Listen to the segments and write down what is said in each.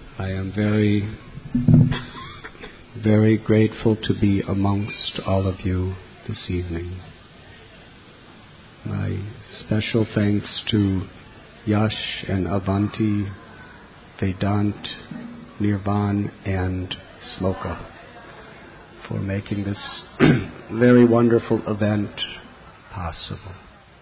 I am very, very grateful to be amongst all of you this evening. My special thanks to Yash and Avanti, Vedant, Nirvan, and Sloka for making this very wonderful event possible.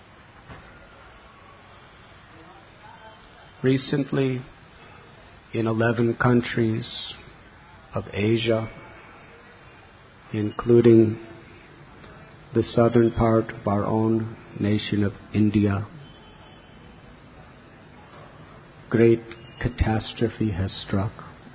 Recently, in 11 countries of Asia, including the southern part of our own nation of India, great catastrophe has struck.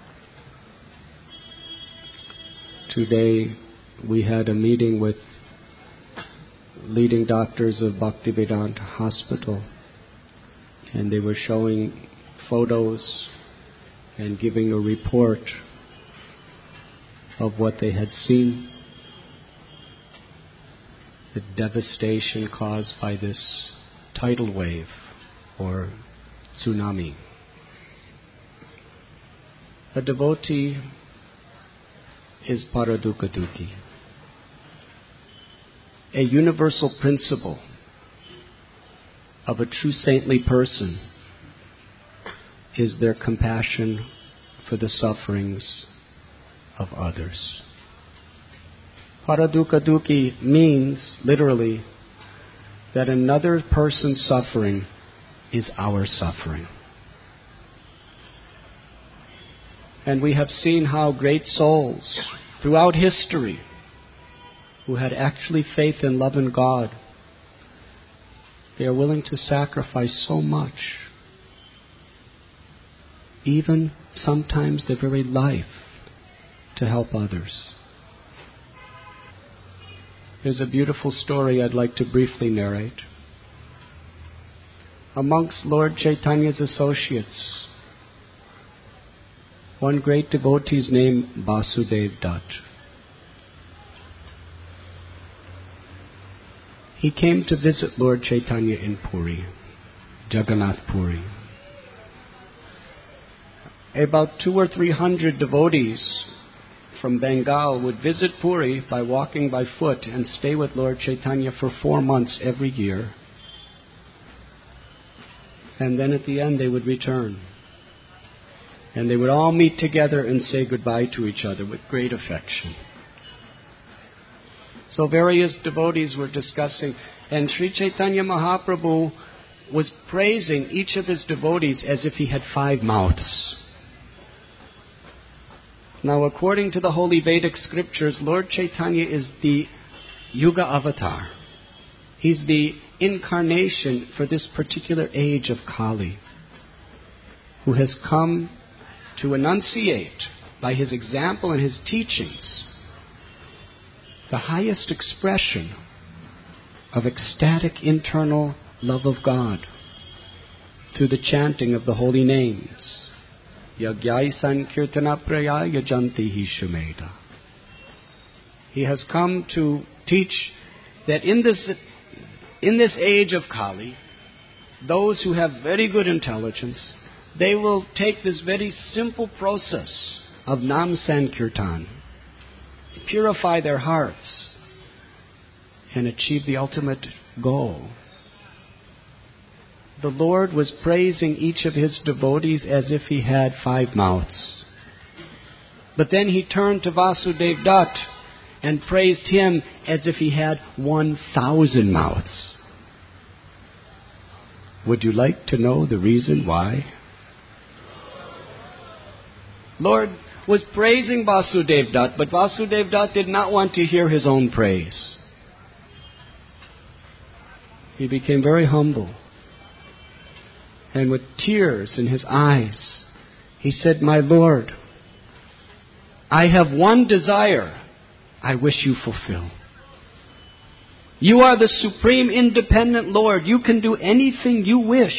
Today we had a meeting with leading doctors of Bhaktivedanta Hospital, and they were showing photos and giving a report of what they had seen, the devastation caused by this tidal wave or tsunami. A devotee is paradukadukhi. A universal principle of a true saintly person is their compassion for the sufferings of others. Paradukadukhi means, literally, that another person's suffering is our suffering. And we have seen how great souls throughout history who had actually faith and love in God, they are willing to sacrifice so much, even sometimes their very life, to help others. There's a beautiful story I'd like to briefly narrate. Amongst Lord Chaitanya's associates, one great devotee is named Vasudev Dutt. He came to visit Lord Chaitanya in Puri, Jagannath Puri. About 200 or 300 devotees from Bengal would visit Puri by walking by foot and stay with Lord Chaitanya for 4 months every year. And then at the end they would return. And they would all meet together and say goodbye to each other with great affection. So various devotees were discussing, and Sri Chaitanya Mahaprabhu was praising each of his devotees as if he had 5 mouths. Now, according to the holy Vedic scriptures, Lord Chaitanya is the Yuga avatar. He's the incarnation for this particular age of Kali, who has come to enunciate by his example and his teachings the highest expression of ecstatic internal love of God through the chanting of the holy names. Yagyai Sankirtana Praya Yajanti Hi Shumeda. He has come to teach that in this age of Kali, those who have very good intelligence, they will take this very simple process of Nam Sankirtan, purify their hearts, and achieve the ultimate goal. The Lord was praising each of his devotees as if he had 5 mouths. But then he turned to Vasudev Dutt and praised him as if he had 1,000 mouths. Would you like to know the reason why? Lord was praising Vasudev Dutt, but Vasudev Dutt did not want to hear his own praise. He became very humble. And with tears in his eyes, he said, "My Lord, I have one desire I wish you fulfill. You are the supreme independent Lord. You can do anything you wish.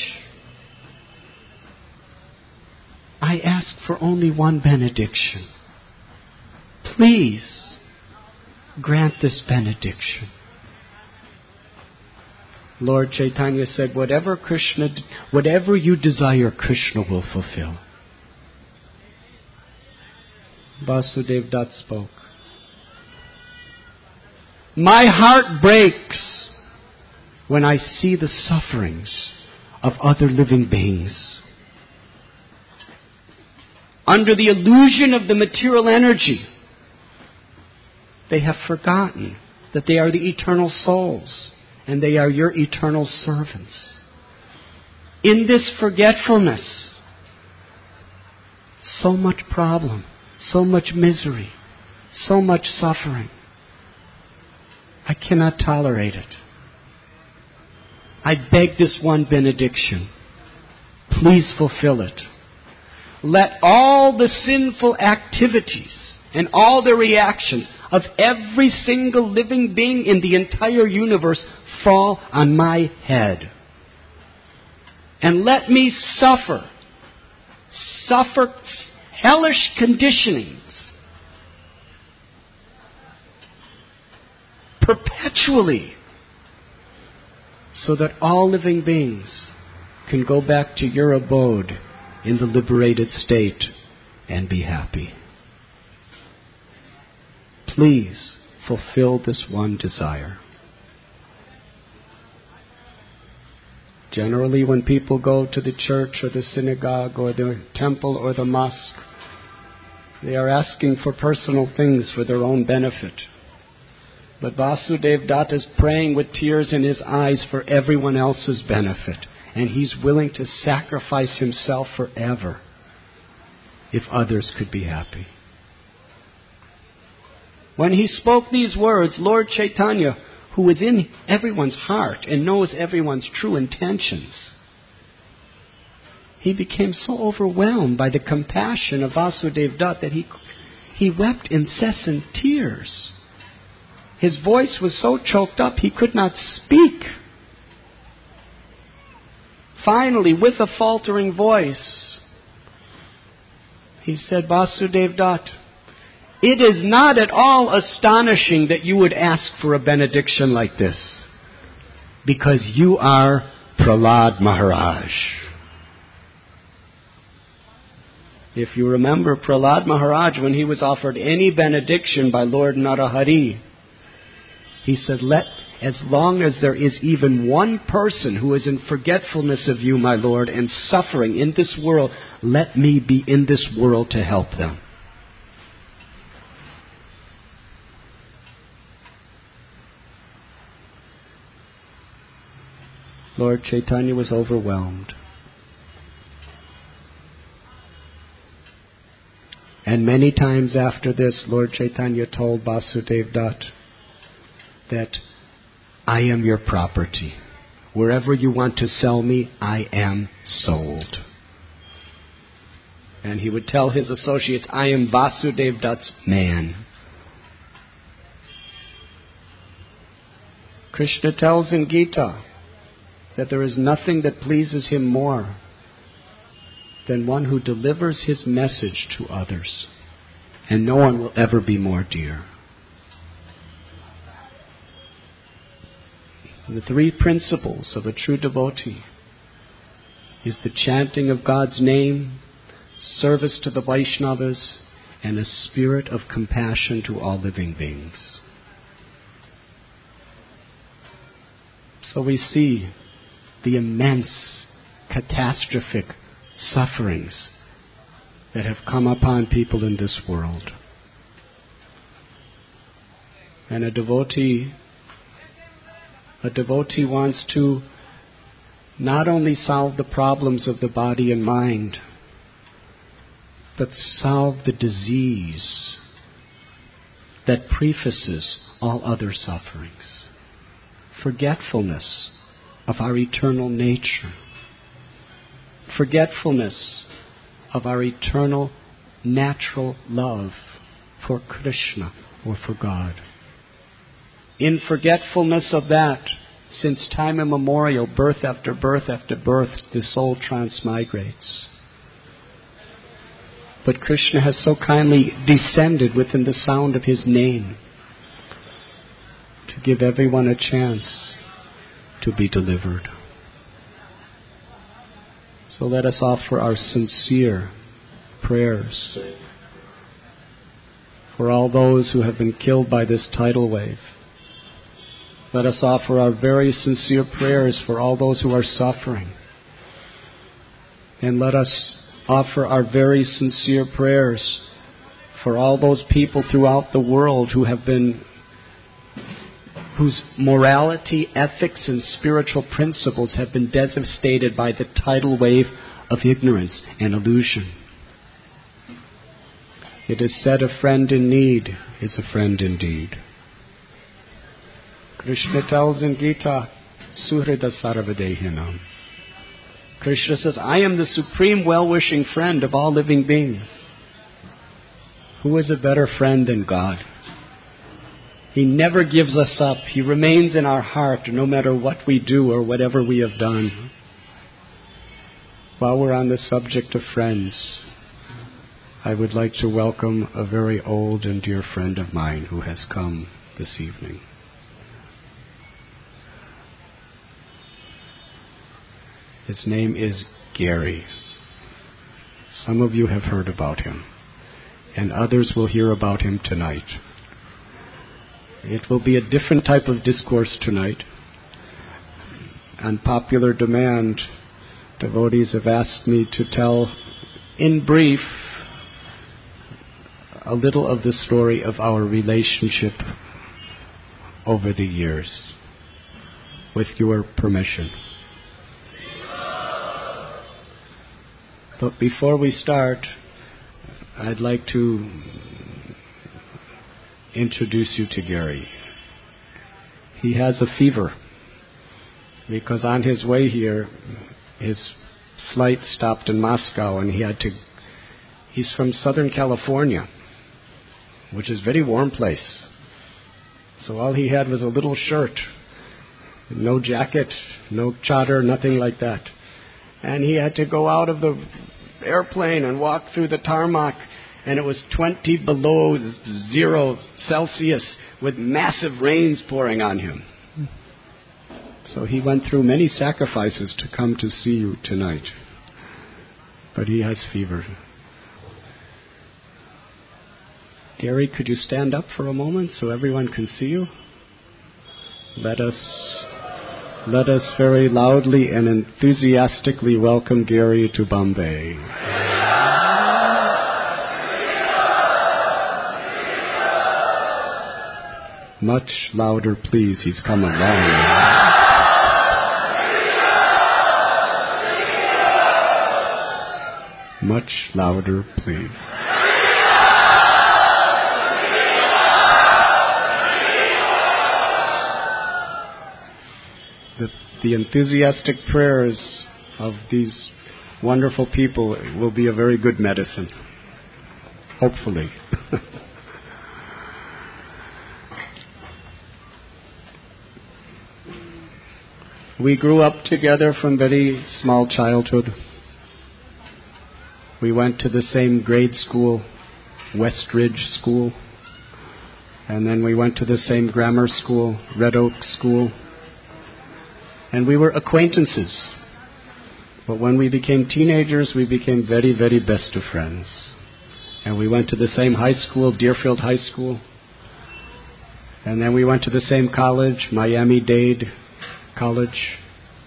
I ask for only one benediction. Please grant this benediction." Lord Chaitanya said, whatever you desire, Krishna will fulfill. Vasudev Dutt spoke. My heart breaks when I see the sufferings of other living beings. Under the illusion of the material energy, they have forgotten that they are the eternal souls and they are your eternal servants. In this forgetfulness, so much problem, so much misery, so much suffering. I cannot tolerate it. I beg this one benediction. Please fulfill it. Let all the sinful activities and all the reactions of every single living being in the entire universe fall on my head. And let me suffer hellish conditionings perpetually, so that all living beings can go back to your abode in the liberated state and be happy. Please fulfill this one desire. Generally, when people go to the church or the synagogue or the temple or the mosque, they are asking for personal things for their own benefit. But Vasudev Dutt is praying with tears in his eyes for everyone else's benefit. And he's willing to sacrifice himself forever if others could be happy. When he spoke these words, Lord Chaitanya, who is in everyone's heart and knows everyone's true intentions, he became so overwhelmed by the compassion of Vasudev Dutt that he wept incessant tears. His voice was so choked up he could not speak. Finally, with a faltering voice, he said, Vasudev Dutt, it is not at all astonishing that you would ask for a benediction like this, because you are Prahlad Maharaj. If you remember Prahlad Maharaj, when he was offered any benediction by Lord Narahari, he said, as long as there is even one person who is in forgetfulness of you, my Lord, and suffering in this world, let me be in this world to help them. Lord Chaitanya was overwhelmed. And many times after this, Lord Chaitanya told Vasudev Dutt that I am your property. Wherever you want to sell me, I am sold. And he would tell his associates, I am Vasudev Dutt's man. Krishna tells in Gita that there is nothing that pleases him more than one who delivers his message to others. And no one will ever be more dear. The three principles of a true devotee is the chanting of God's name, service to the Vaishnavas, and a spirit of compassion to all living beings. So we see the immense, catastrophic sufferings that have come upon people in this world. And a devotee wants to not only solve the problems of the body and mind, but solve the disease that prefaces all other sufferings. Forgetfulness of our eternal nature. Forgetfulness of our eternal natural love for Krishna or for God. In forgetfulness of that, since time immemorial, birth after birth after birth, the soul transmigrates. But Krishna has so kindly descended within the sound of his name to give everyone a chance to be delivered. So let us offer our sincere prayers for all those who have been killed by this tidal wave. Let us offer our very sincere prayers for all those who are suffering. And let us offer our very sincere prayers for all those people throughout the world whose morality, ethics, and spiritual principles have been devastated by the tidal wave of ignorance and illusion. It is said, a friend in need is a friend indeed. Krishna tells in Gita, Suhrida Sarvadehinam. Krishna says, I am the supreme well-wishing friend of all living beings. Who is a better friend than God? He never gives us up. He remains in our heart no matter what we do or whatever we have done. While we're on the subject of friends, I would like to welcome a very old and dear friend of mine who has come this evening. His name is Gary. Some of you have heard about him, and others will hear about him tonight. It will be a different type of discourse tonight. On popular demand, devotees have asked me to tell, in brief, a little of the story of our relationship over the years, with your permission. But before we start, I'd like to introduce you to Gary. He has a fever because on his way here, his flight stopped in Moscow and he's from Southern California, which is a very warm place. So all he had was a little shirt, no jacket, no chador, nothing like that. And he had to go out of the airplane and walk through the tarmac, and it was 20 below 0 Celsius with massive rains pouring on him. So he went through many sacrifices to come to see you tonight. But he has fever. Gary, could you stand up for a moment so everyone can see you? Let us very loudly and enthusiastically welcome Gary to Bombay. Much louder, please. He's come a long way. Much louder, please. The enthusiastic prayers of these wonderful people will be a very good medicine. Hopefully. We grew up together from very small childhood. We went to the same grade school, Westridge School. And then we went to the same grammar school, Red Oak School. And we were acquaintances. But when we became teenagers, we became very, very best of friends. And we went to the same high school, Deerfield High School. And then we went to the same college, Miami-Dade College.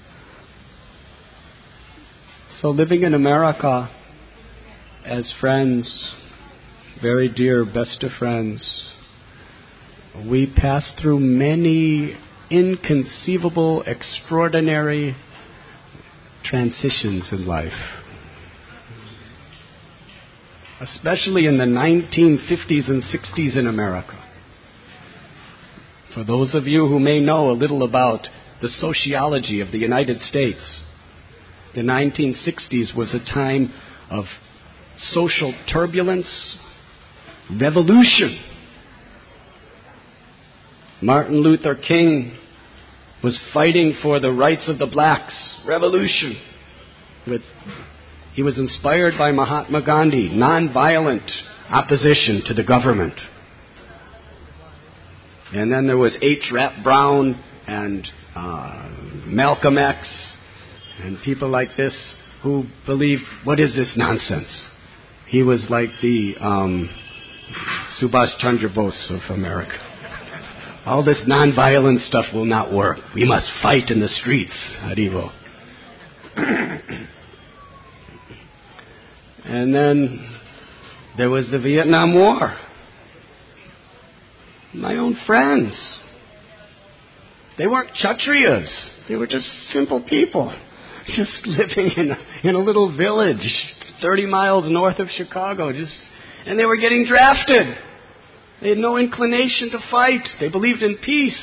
So living in America as friends, very dear, best of friends, we passed through many inconceivable, extraordinary transitions in life. Especially in the 1950s and 60s in America. For those of you who may know a little about the sociology of the United States, the 1960s was a time of social turbulence, revolution. Martin Luther King was fighting for the rights of the blacks. Revolution. He was inspired by Mahatma Gandhi, nonviolent opposition to the government. And then there was H. Rap Brown and Malcolm X and people like this who believed, what is this nonsense? He was like the Subhash Chandra Bose of America. All this nonviolent stuff will not work. We must fight in the streets. Haribo. And then there was the Vietnam War. My own friends. They weren't Kshatriyas. They were just simple people. Just living in a little village 30 miles north of Chicago. And they were getting drafted. They had no inclination to fight. They believed in peace.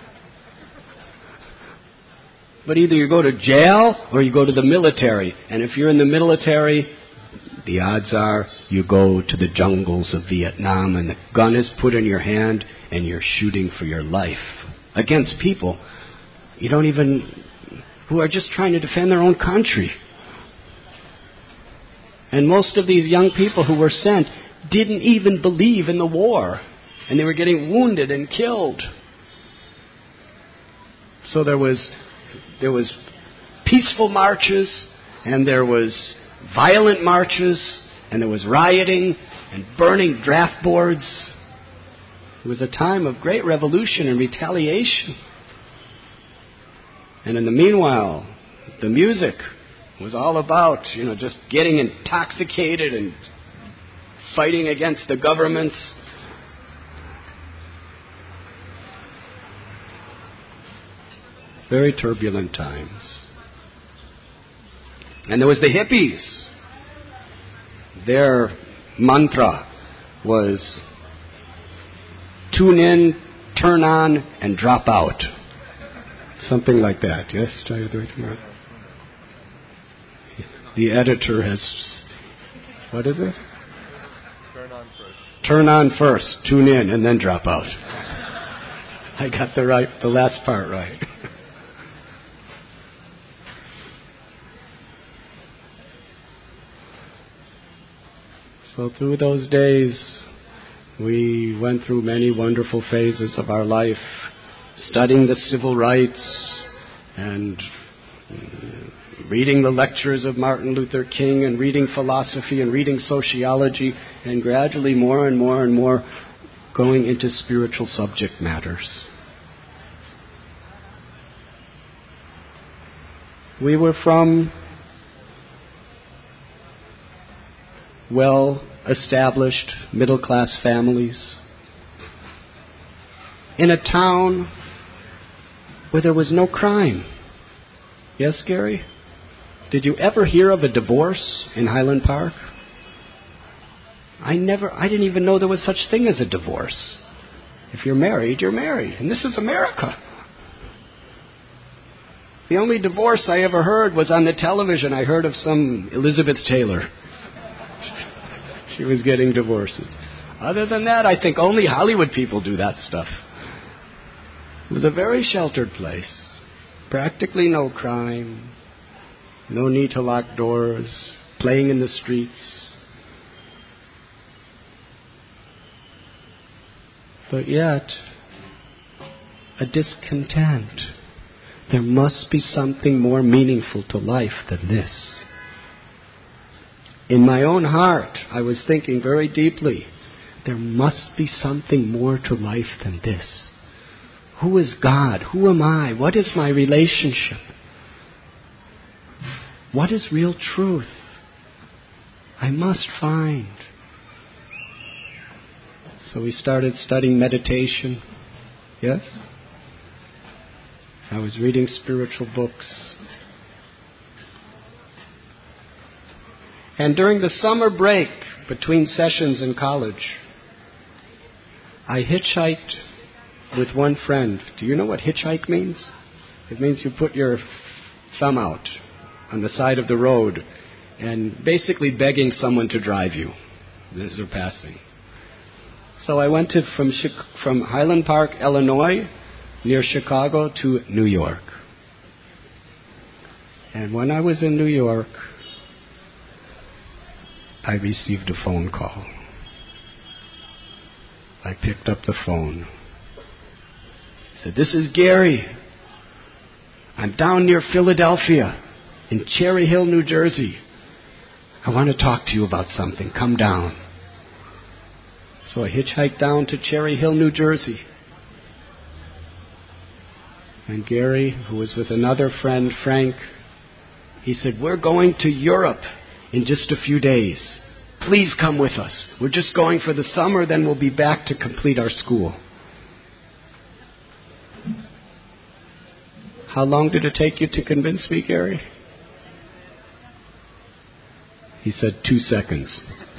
But either you go to jail or you go to the military. And if you're in the military, the odds are you go to the jungles of Vietnam and the gun is put in your hand and you're shooting for your life against people who are just trying to defend their own country. And most of these young people who were sent didn't even believe in the war. And they were getting wounded and killed. So there was peaceful marches, and there was violent marches, and there was rioting and burning draft boards. It was a time of great revolution and retaliation. And in the meanwhile, the music was all about, just getting intoxicated and fighting against the governments. Very turbulent times. And there was the hippies. Their mantra was tune in, turn on, and drop out. Something like that. Yes, the editor has... What is it? Turn on first. Turn on first, tune in, and then drop out. I got the last part right. So through those days, we went through many wonderful phases of our life, studying the civil rights and reading the lectures of Martin Luther King and reading philosophy and reading sociology, and gradually more and more and more going into spiritual subject matters. We were from well-established middle-class families in a town where there was no crime. Yes, Gary? Did you ever hear of a divorce in Highland Park? I didn't even know there was such thing as a divorce. If you're married, you're married. And this is America. The only divorce I ever heard was on the television. I heard of some Elizabeth Taylor. She was getting divorces. Other than that, I think only Hollywood people do that stuff. It was a very sheltered place. Practically no crime. No need to lock doors. Playing in the streets. But yet, a discontent. There must be something more meaningful to life than this. In my own heart, I was thinking very deeply, there must be something more to life than this. Who is God? Who am I? What is my relationship? What is real truth? I must find. So we started studying meditation. Yes? I was reading spiritual books. And during the summer break between sessions in college, I hitchhiked with one friend. Do you know what hitchhike means? It means you put your thumb out on the side of the road and basically begging someone to drive you as they're passing. So I went from Highland Park, Illinois, near Chicago, to New York. And when I was in New York, I received a phone call. I picked up the phone. I said, "This is Gary. I'm down near Philadelphia, in Cherry Hill, New Jersey. I want to talk to you about something. Come down." So I hitchhiked down to Cherry Hill, New Jersey. And Gary, who was with another friend, Frank, he said, "We're going to Europe in just a few days. Please come with us. We're just going for the summer, then we'll be back to complete our school." How long did it take you to convince me, Gary? He said 2 seconds.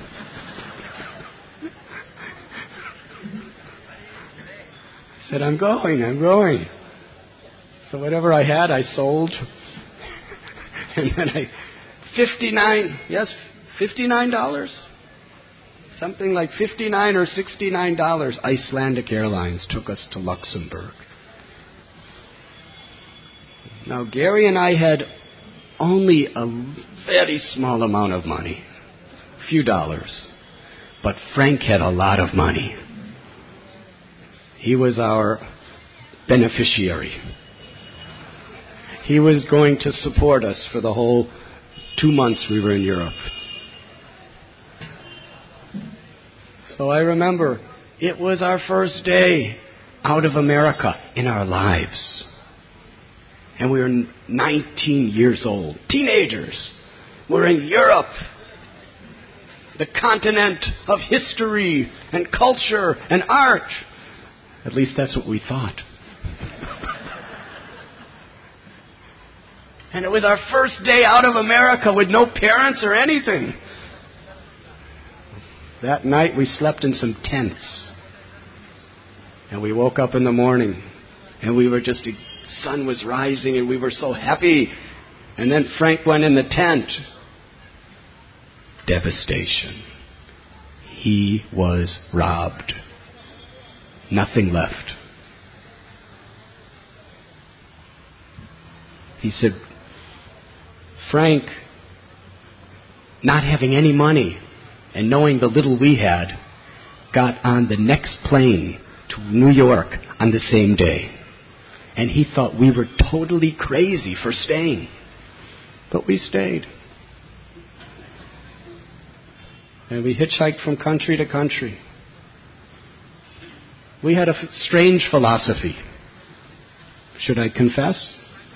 I said, I'm going. So whatever I had, I sold. And then $59. Something like $59 or $69. Icelandic Airlines took us to Luxembourg. Now, Gary and I had only a very small amount of money, a few dollars. But Frank had a lot of money. He was our beneficiary. He was going to support us for the whole 2 months we were in Europe. So I remember it was our first day out of America in our lives. And we were 19 years old, teenagers. We're in Europe, the continent of history and culture and art. At least that's what we thought. And it was our first day out of America with no parents or anything. That night we slept in some tents. And we woke up in the morning and the sun was rising and we were so happy. And then Frank went in the tent. Devastation. He was robbed. Nothing left. He said, Frank, not having any money and knowing the little we had, got on the next plane to New York on the same day. And he thought we were totally crazy for staying. But we stayed. And we hitchhiked from country to country. We had a strange philosophy. Should I confess?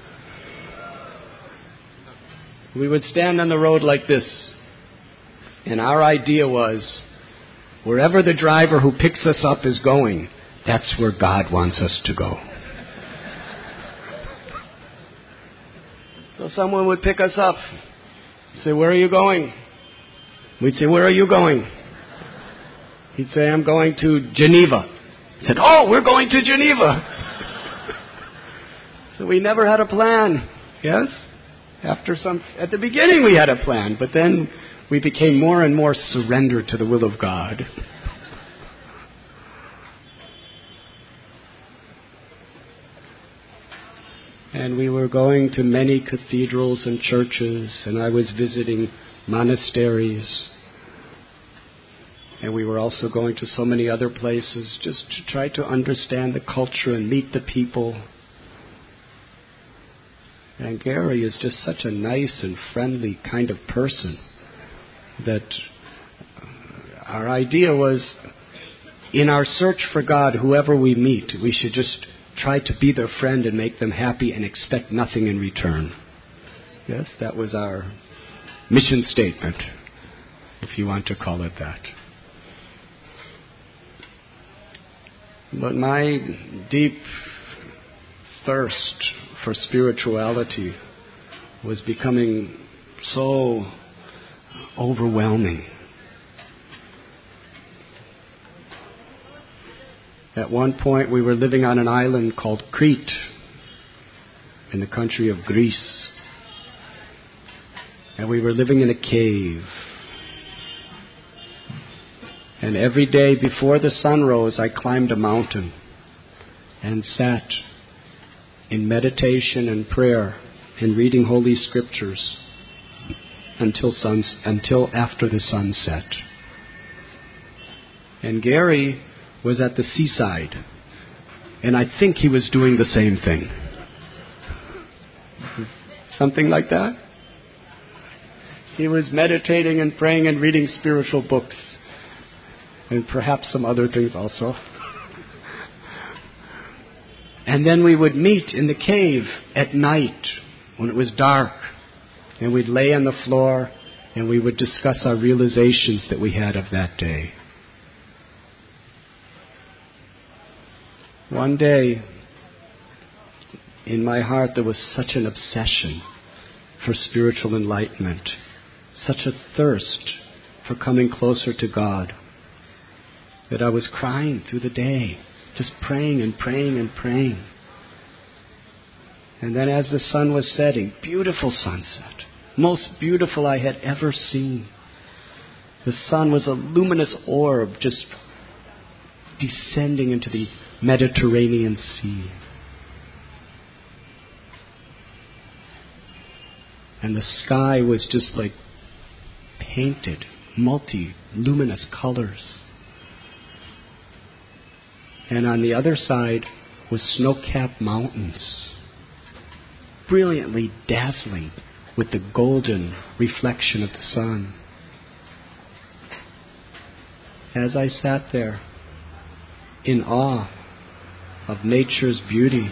We would stand on the road like this. And our idea was, wherever the driver who picks us up is going, that's where God wants us to go. So someone would pick us up. Say, where are you going? We'd say, where are you going? He'd say, I'm going to Geneva. He said, oh, we're going to Geneva. So we never had a plan. Yes? At the beginning we had a plan, but then we became more and more surrendered to the will of God. And we were going to many cathedrals and churches, and I was visiting monasteries. And we were also going to so many other places just to try to understand the culture and meet the people. And Gary is just such a nice and friendly kind of person that our idea was, in our search for God, whoever we meet, we should just try to be their friend and make them happy and expect nothing in return. Yes, that was our mission statement, if you want to call it that. But my deep thirst for spirituality was becoming so overwhelming. At one point we were living on an island called Crete in the country of Greece. And we were living in a cave. And every day before the sun rose, I climbed a mountain and sat in meditation and prayer and reading Holy Scriptures until after the sun set. And Gary was at the seaside, and I think he was doing the same thing. Something like that. He was meditating and praying and reading spiritual books. and perhaps some other things also. And then we would meet in the cave at night when it was dark, and we'd lay on the floor and we would discuss our realizations that we had of that day. One day, in my heart there was such an obsession for spiritual enlightenment, such a thirst for coming closer to God, that I was crying through the day, just praying and praying and praying. And then as the sun was setting, beautiful sunset, most beautiful I had ever seen. The sun was a luminous orb just descending into the Mediterranean Sea. And the sky was just like painted, multi-luminous colors. And on the other side was snow-capped mountains, brilliantly dazzling with the golden reflection of the sun. As I sat there in awe of nature's beauty,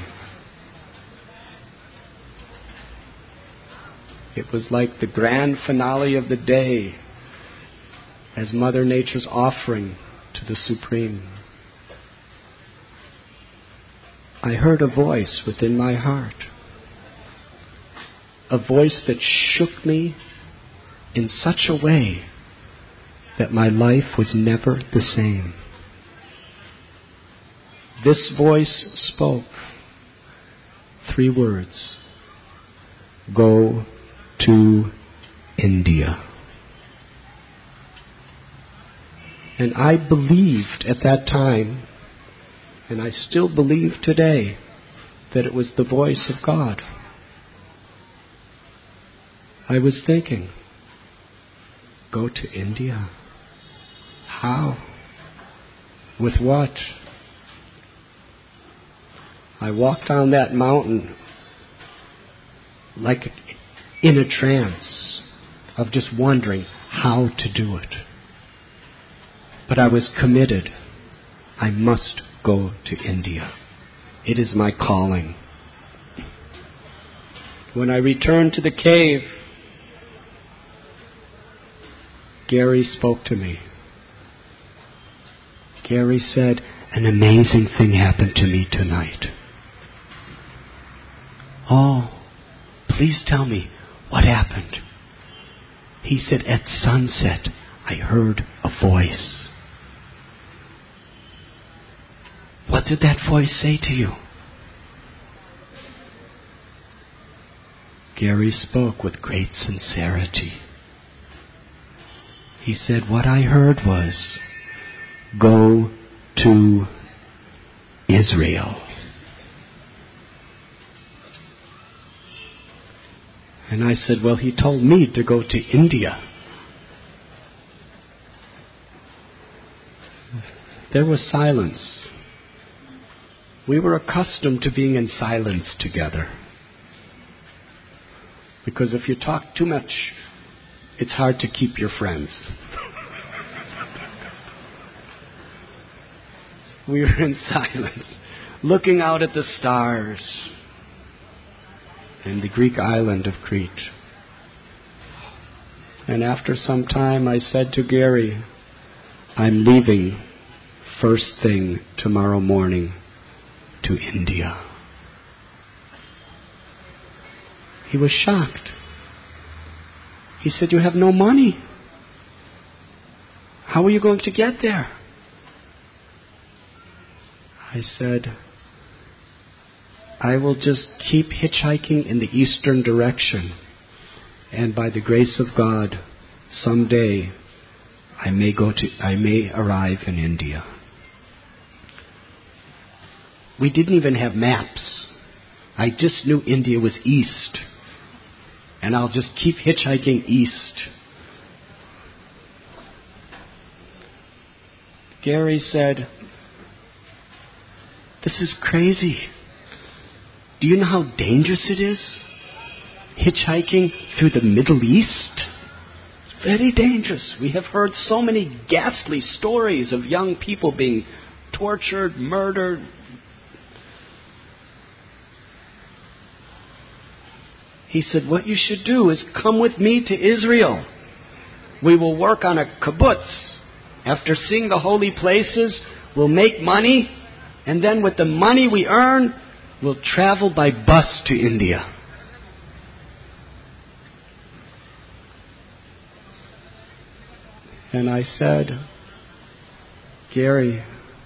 it was like the grand finale of the day as Mother Nature's offering to the Supreme. I heard a voice within my heart, a voice that shook me in such a way that my life was never the same. This voice spoke 3 words: go to India. And I believed at that time, and I still believe today, that it was the voice of God. I was thinking, go to India? How? With what? I walked down that mountain like in a trance of just wondering how to do it. But I was committed. I must go to India. It is my calling. When I returned to the cave, Gary spoke to me. Gary said, an amazing thing happened to me tonight. Oh, please tell me, what happened? He said, at sunset, I heard a voice. What did that voice say to you? Gary spoke with great sincerity. He said, what I heard was, go to Israel. And I said, well, he told me to go to India. There was silence. We were accustomed to being in silence together. Because if you talk too much, it's hard to keep your friends. We were in silence, looking out at the stars in the Greek island of Crete. And after some time I said to Gary, I'm leaving first thing tomorrow morning to India. He was shocked. He said, you have no money. How are you going to get there? I said, I will just keep hitchhiking in the eastern direction, and by the grace of God, someday I may arrive in India. We didn't even have maps. I just knew India was east, and I'll just keep hitchhiking east. Gary said, this is crazy. Do you know how dangerous it is? Hitchhiking through the Middle East? Very dangerous. We have heard so many ghastly stories of young people being tortured, murdered. He said, what you should do is come with me to Israel. We will work on a kibbutz. After seeing the holy places, we'll make money, and then with the money we earn, we'll travel by bus to India. And I said, Gary,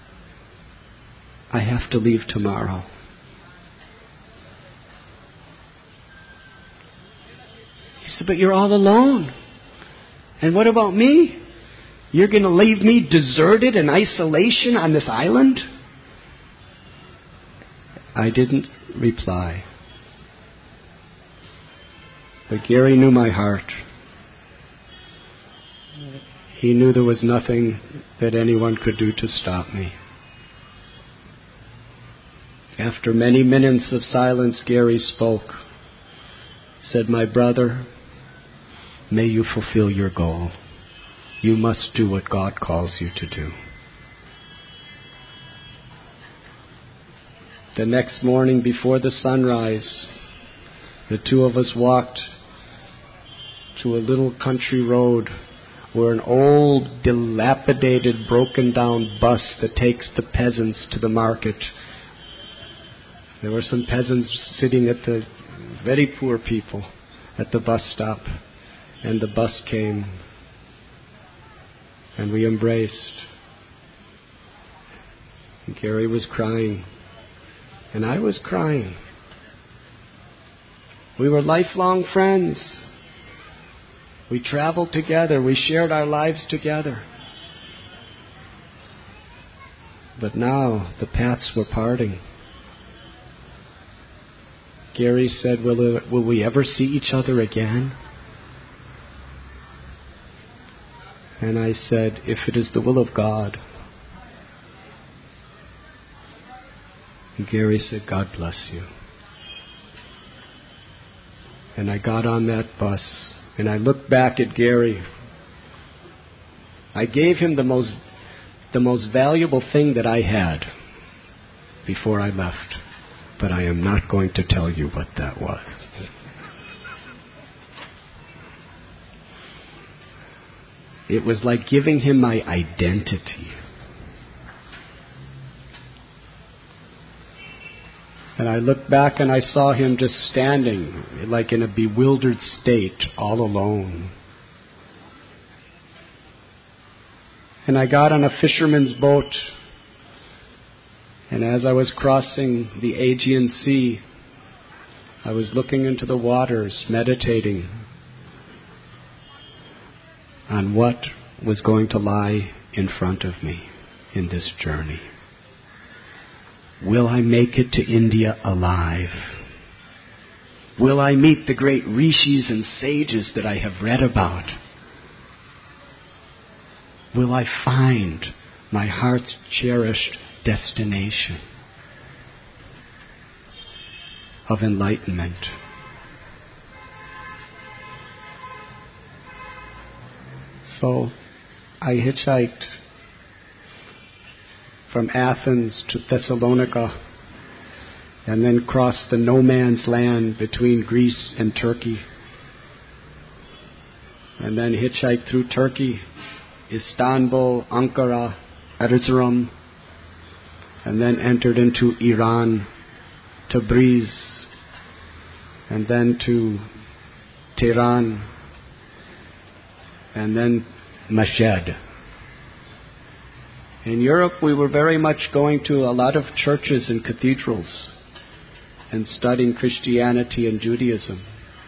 I have to leave tomorrow. He said, but you're all alone. And what about me? You're going to leave me deserted in isolation on this island? I didn't reply. But Gary knew my heart. He knew there was nothing that anyone could do to stop me. After many minutes of silence, Gary spoke. Said, my brother, may you fulfill your goal. You must do what God calls you to do. The next morning before the sunrise, the two of us walked to a little country road where an old, dilapidated, broken down bus that takes the peasants to the market. There were some peasants sitting at the very poor people at the bus stop, and the bus came, and we embraced. And Gary was crying, and I was crying. We were lifelong friends. We traveled together. We shared our lives together. But now the paths were parting. Gary said, will we ever see each other again? And I said, if it is the will of God. And Gary said, God bless you. And I got on that bus, and I looked back at Gary. I gave him the most valuable thing that I had before I left. But I am not going to tell you what that was. It was like giving him my identity. And I looked back and I saw him just standing, like in a bewildered state, all alone. And I got on a fisherman's boat. And as I was crossing the Aegean Sea, I was looking into the waters, meditating on what was going to lie in front of me in this journey. Will I make it to India alive? Will I meet the great rishis and sages that I have read about? Will I find my heart's cherished destination of enlightenment? So I hitchhiked from Athens to Thessalonica and then crossed the no man's land between Greece and Turkey, and then hitchhiked through Turkey, Istanbul, Ankara, Erzurum, and then entered into Iran, Tabriz, and then to Tehran, and then Mashhad. In Europe, we were very much going to a lot of churches and cathedrals and studying Christianity and Judaism.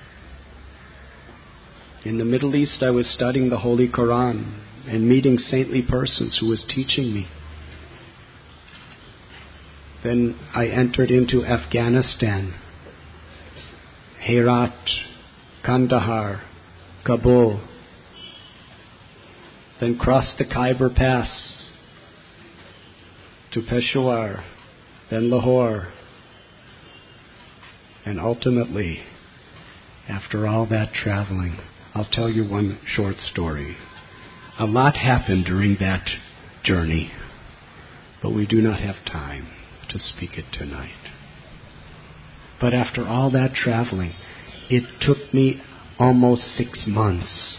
In the Middle East, I was studying the Holy Quran and meeting saintly persons who was teaching me. Then I entered into Afghanistan, Herat, Kandahar, Kabul. Then crossed the Khyber Pass to Peshawar, then Lahore. And ultimately, after all that traveling, I'll tell you one short story. A lot happened during that journey, but we do not have time to speak it tonight. But after all that traveling, it took me almost 6 months,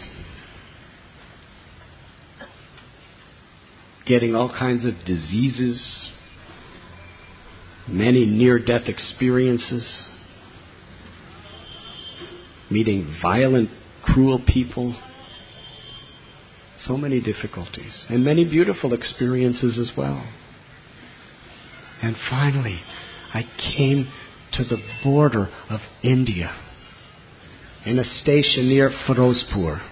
getting all kinds of diseases, many near-death experiences, meeting violent, cruel people, so many difficulties, and many beautiful experiences as well. And finally, I came to the border of India, in a station near Firozpur.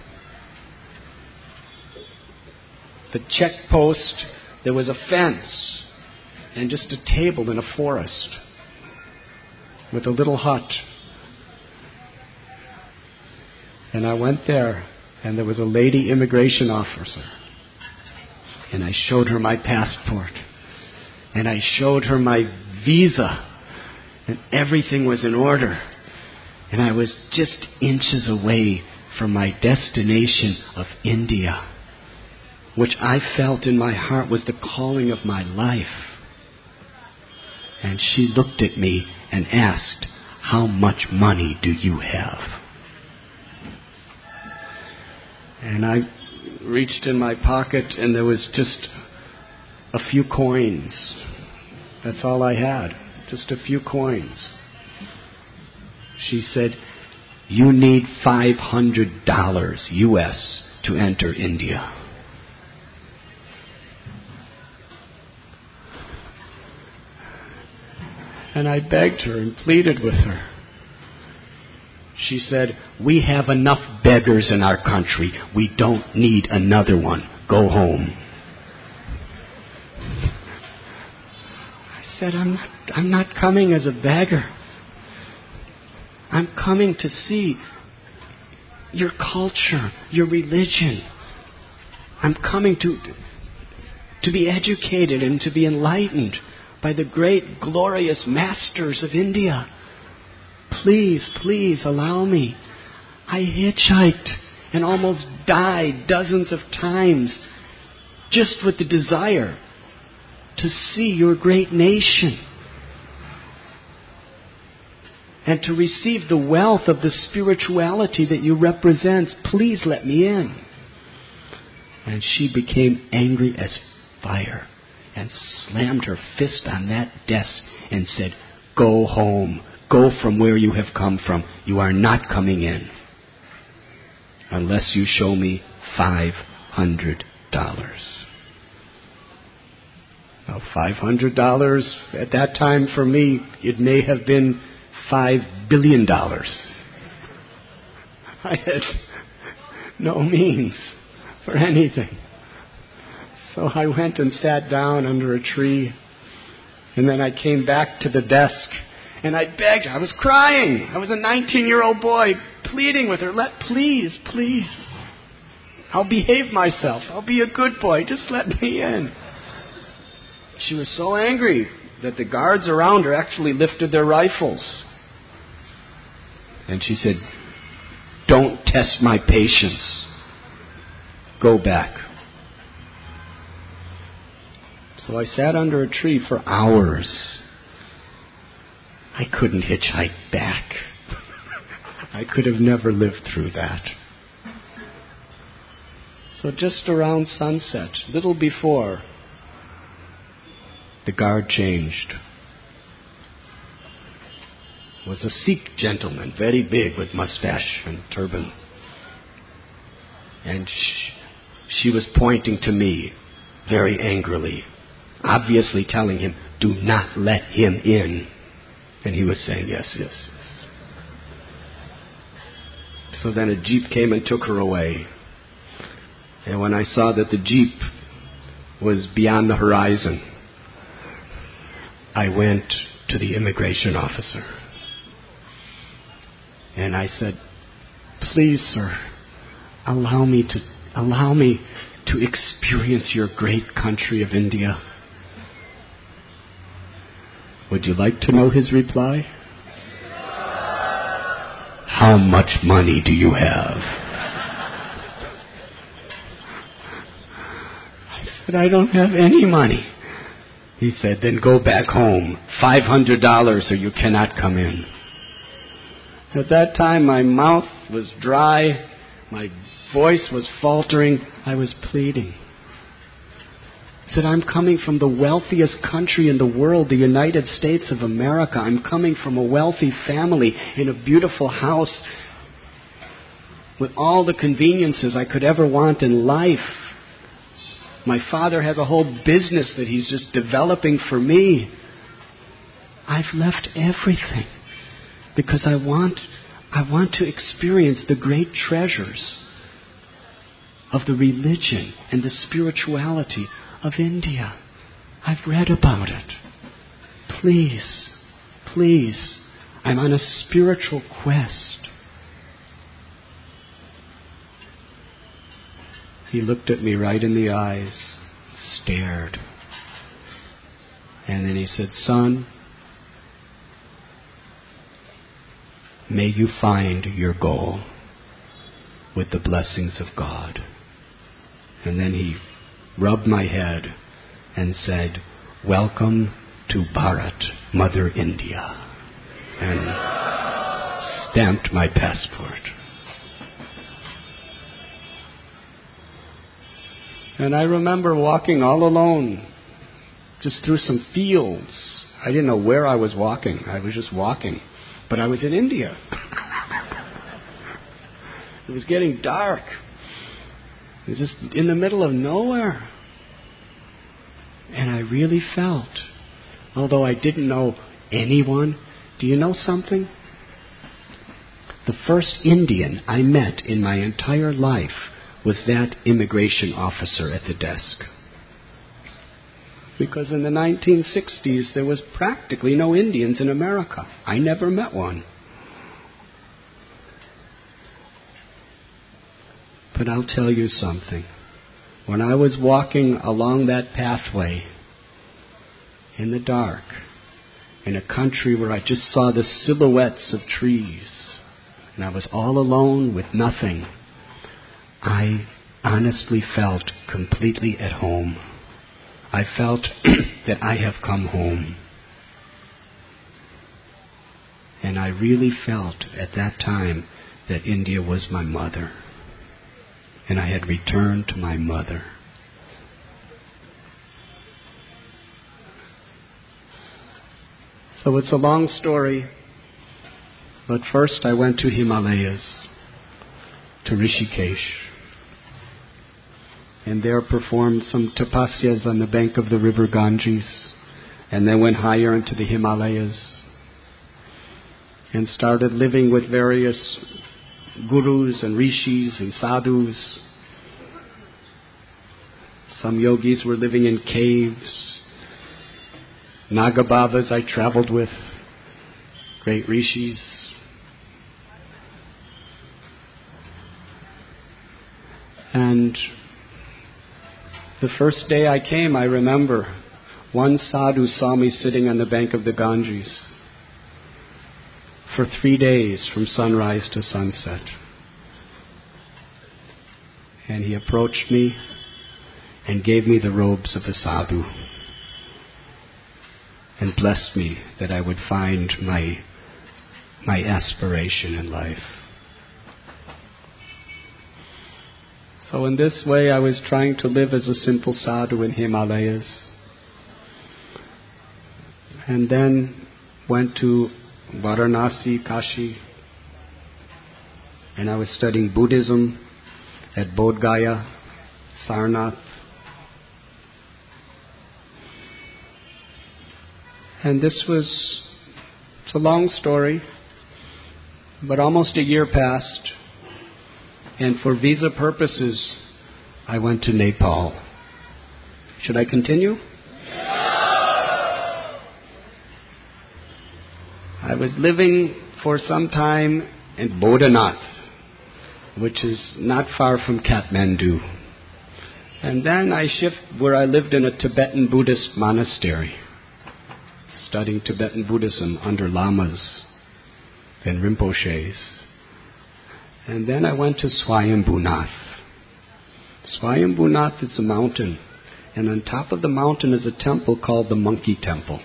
The check post, there was a fence and just a table in a forest with a little hut. And I went there, and there was a lady immigration officer. And I showed her my passport. And I showed her my visa. And everything was in order. And I was just inches away from my destination of India, which I felt in my heart was the calling of my life. And she looked at me and asked, "How much money do you have?" And I reached in my pocket, and there was just a few coins. That's all I had, just a few coins. She said, "You need $500 US to enter India." And I begged her and pleaded with her. She said, "We have enough beggars in our country. We don't need another one. Go home." I said, I'm not coming as a beggar. I'm coming to see your culture, your religion. I'm coming to be educated and to be enlightened by the great, glorious masters of India. Please, please allow me. I hitchhiked and almost died dozens of times just with the desire to see your great nation and to receive the wealth of the spirituality that you represent. Please let me in. And she became angry as fire and slammed her fist on that desk and said, "Go home. Go from where you have come from. You are not coming in unless you show me $500. Now, $500 at that time for me, it may have been $5 billion. I had no means for anything. So I went and sat down under a tree, and then I came back to the desk, and I begged her. I was crying. I was a 19-year-old boy pleading with her, please, please. I'll behave myself. I'll be a good boy. Just let me in. She was so angry that the guards around her actually lifted their rifles. And she said, "Don't test my patience. Go back." So I sat under a tree for hours. I couldn't hitchhike back. I could have never lived through that. So just around sunset, little before, the guard changed. It was a Sikh gentleman, very big, with mustache and turban. And she was pointing to me very angrily, obviously telling him, "Do not let him in." And he was saying, "Yes, yes, yes." So then a jeep came and took her away. And when I saw that the jeep was beyond the horizon, I went to the immigration officer. And I said, "Please, sir, allow me to experience your great country of India." Would you like to know his reply? "How much money do you have?" said, I don't have any money. He said, then go back home. $500 or you cannot come in. At that time, my mouth was dry. My voice was faltering. I was pleading. I said, I'm coming from the wealthiest country in the world, the United States of America. I'm coming from a wealthy family in a beautiful house with all the conveniences I could ever want in life. My father has a whole business that he's just developing for me. I've left everything because I want to experience the great treasures of the religion and the spirituality of India. I've read about it. Please, please, I'm on a spiritual quest. He looked at me right in the eyes, stared, and then he said, son, may you find your goal with the blessings of God. And then he rubbed my head and said, welcome to Bharat, Mother India, and stamped my passport. And I remember walking all alone, just through some fields. I didn't know where I was walking. I was just walking. But I was in India. It was getting dark. It was just in the middle of nowhere. And I really felt, although I didn't know anyone, do you know something? The first Indian I met in my entire life was that immigration officer at the desk. Because in the 1960s, there was practically no Indians in America. I never met one. But I'll tell you something. When I was walking along that pathway in the dark, in a country where I just saw the silhouettes of trees, and I was all alone with nothing, I honestly felt completely at home. I felt that I have come home. And I really felt at that time that India was my mother. And I had returned to my mother. So it's a long story. But first I went to Himalayas, to Rishikesh. And there performed some tapasyas on the bank of the river Ganges. And then went higher into the Himalayas. And started living with various gurus and rishis and sadhus. Some yogis were living in caves. Nagababas I traveled with. Great rishis. And the first day I came, I remember, one sadhu saw me sitting on the bank of the Ganges for 3 days from sunrise to sunset. And he approached me and gave me the robes of a sadhu and blessed me that I would find my aspiration in life. So in this way I was trying to live as a simple sadhu in Himalayas. And then went to Varanasi, Kashi. And I was studying Buddhism at Bodh Gaya, Sarnath. And it's a long story, but almost a year passed. And for visa purposes, I went to Nepal. Should I continue? I was living for some time in Bodhanath, which is not far from Kathmandu. And then I shifted where I lived in a Tibetan Buddhist monastery, studying Tibetan Buddhism under lamas and Rinpoches. And then I went to Swayambhunath. Swayambhunath is a mountain And on top of the mountain is a temple called the Monkey Temple.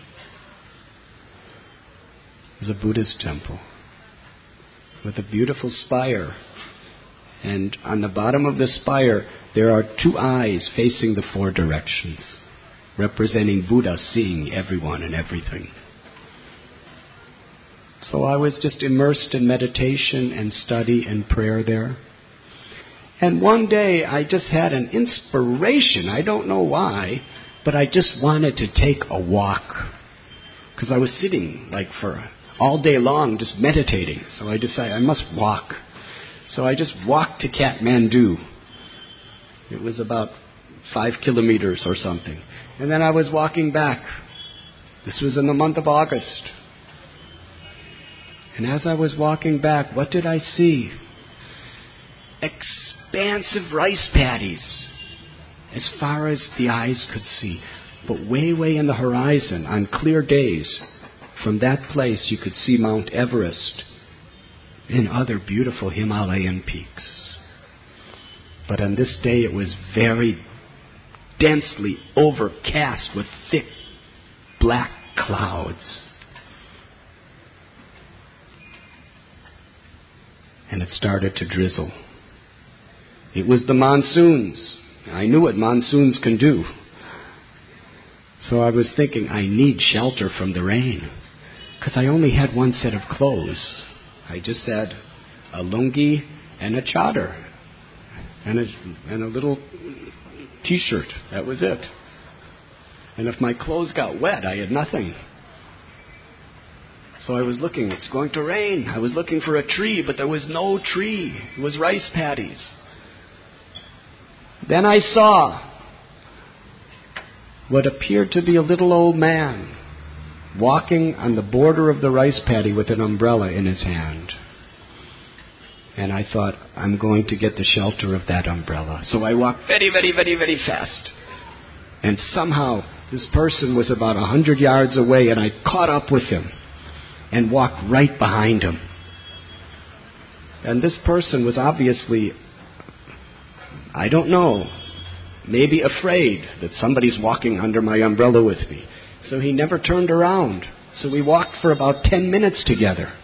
It's a Buddhist temple with a beautiful spire. And on the bottom of the spire, there are 2 eyes facing the 4 directions, representing Buddha seeing everyone and everything. So I was just immersed in meditation and study and prayer there. And one day I just had an inspiration. I don't know why, but I just wanted to take a walk. Because I was sitting for all day long just meditating. So I decided I must walk. So I just walked to Kathmandu. It was about 5 kilometers or something. And then I was walking back. This was in the month of August. And as I was walking back, what did I see? Expansive rice paddies, as far as the eyes could see. But way, way in the horizon, on clear days, from that place you could see Mount Everest and other beautiful Himalayan peaks. But on this day it was very densely overcast with thick black clouds. And it started to drizzle. It was the monsoons. I knew what monsoons can do. So I was thinking, I need shelter from the rain. Because I only had 1 set of clothes. I just had a lungi and a chadar. And a little t-shirt. That was it. And if my clothes got wet, I had nothing. So I was looking, it's going to rain. I was looking for a tree, but there was no tree. It was rice paddies. Then I saw what appeared to be a little old man walking on the border of the rice paddy with an umbrella in his hand. And I thought, I'm going to get the shelter of that umbrella. So I walked very, very, very, very fast. And somehow this person was about 100 yards away, and I caught up with him and walked right behind him. And this person was obviously, I don't know, maybe afraid that somebody's walking under my umbrella with me. So he never turned around. So we walked for about 10 minutes together.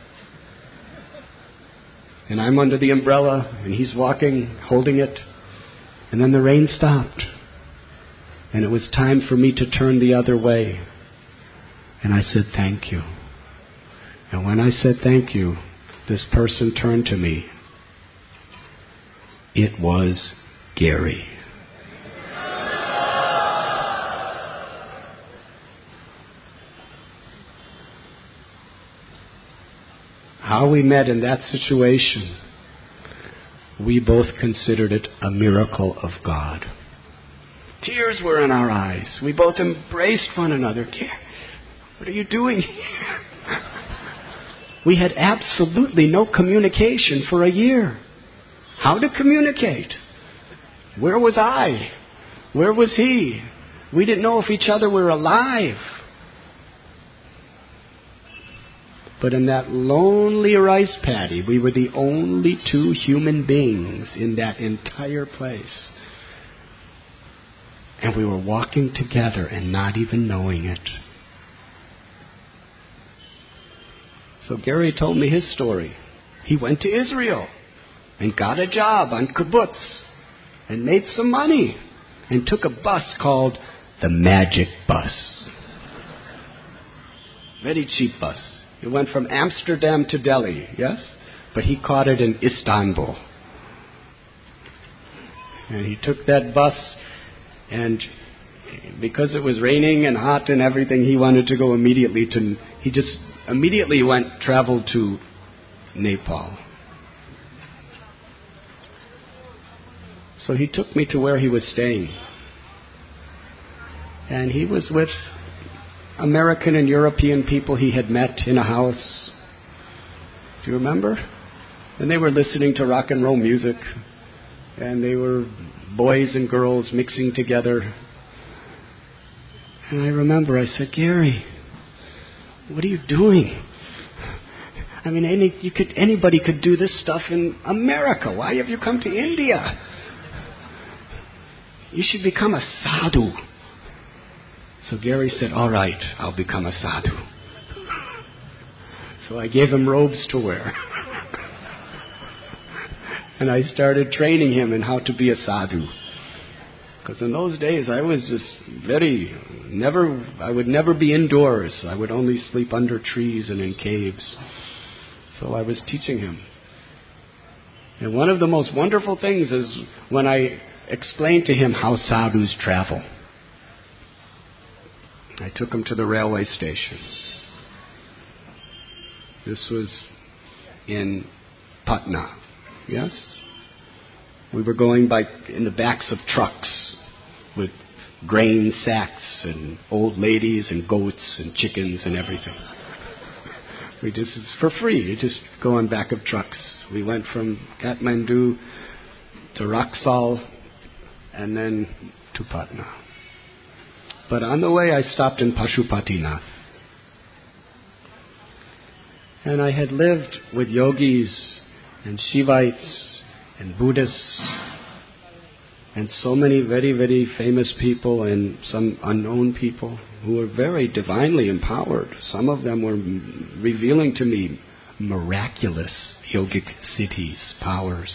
And I'm under the umbrella, and he's walking, holding it. And then the rain stopped. And it was time for me to turn the other way. And I said, thank you. And when I said thank you, this person turned to me. It was Gary. How we met in that situation, we both considered it a miracle of God. Tears were in our eyes. We both embraced one another. What are you doing here? We had absolutely no communication for a year. How to communicate? Where was I? Where was he? We didn't know if each other were alive. But in that lonely rice paddy, we were the only 2 human beings in that entire place. And we were walking together and not even knowing it. So Gary told me his story. He went to Israel and got a job on kibbutz and made some money and took a bus called the Magic Bus. Very cheap bus. It went from Amsterdam to Delhi, yes? But he caught it in Istanbul. And he took that bus, and because it was raining and hot and everything, he wanted to go immediately traveled to Nepal. So he took me to where he was staying. And he was with American and European people he had met in a house. Do you remember? And they were listening to rock and roll music. And they were boys and girls mixing together. And I remember I said, Gary, what are you doing? I mean, anybody could do this stuff in America. Why have you come to India? you should become a sadhu. So Gary said, all right, I'll become a sadhu. So I gave him robes to wear. And I started training him in how to be a sadhu. Because in those days I was just I would never be indoors. I would only sleep under trees and in caves. So I was teaching him. And one of the most wonderful things is when I explained to him how sadhus travel. I took him to the railway station. This was in Patna. Yes? We were going in the backs of trucks with grain sacks and old ladies and goats and chickens and everything. It's for free. You just go on back of trucks. We went from Kathmandu to Raxal and then to Patna. But on the way I stopped in Pashupatinath. And I had lived with yogis and Shivites and Buddhists and so many very, very famous people and some unknown people who were very divinely empowered. Some of them were revealing to me miraculous yogic siddhis, powers.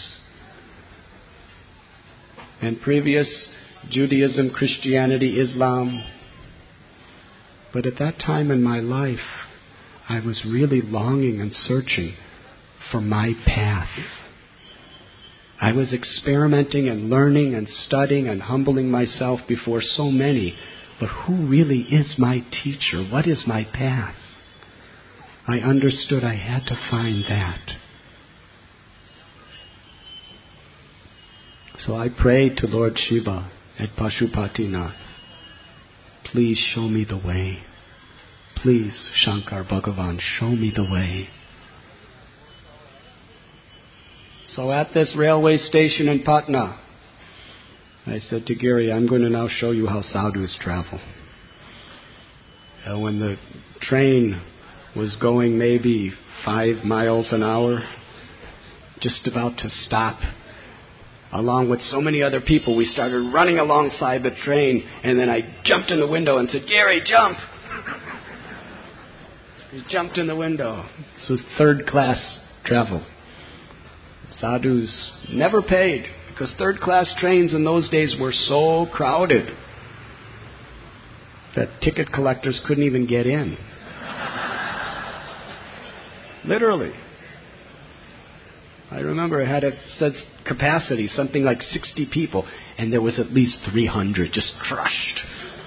And previous Judaism, Christianity, Islam. But at that time in my life, I was really longing and searching for my path. I was experimenting and learning and studying and humbling myself before so many. But who really is my teacher? What is my path? I understood I had to find that. So I prayed to Lord Shiva at Pashupatinath, please show me the way. Please, Shankar Bhagavan, show me the way. So at this railway station in Patna, I said to Giri, I'm going to now show you how sadhus travel. When the train was going maybe 5 miles an hour, just about to stop, along with so many other people, we started running alongside the train, and then I jumped in the window and said, Gary, jump! He jumped in the window. This was third-class travel. Sadhus never paid, because third-class trains in those days were so crowded that ticket collectors couldn't even get in. Literally. I remember it had a capacity, something like 60 people, and there was at least 300 just crushed.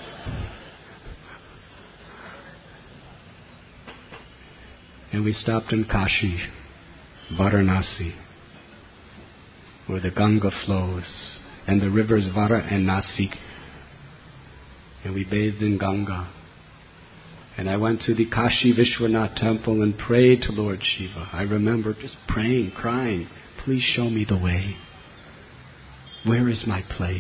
And we stopped in Kashi, Varanasi, where the Ganga flows, and the rivers Vara and Nasik. And we bathed in Ganga. And I went to the Kashi Vishwanath temple and prayed to Lord Shiva. I remember just praying, crying, please show me the way. Where is my place?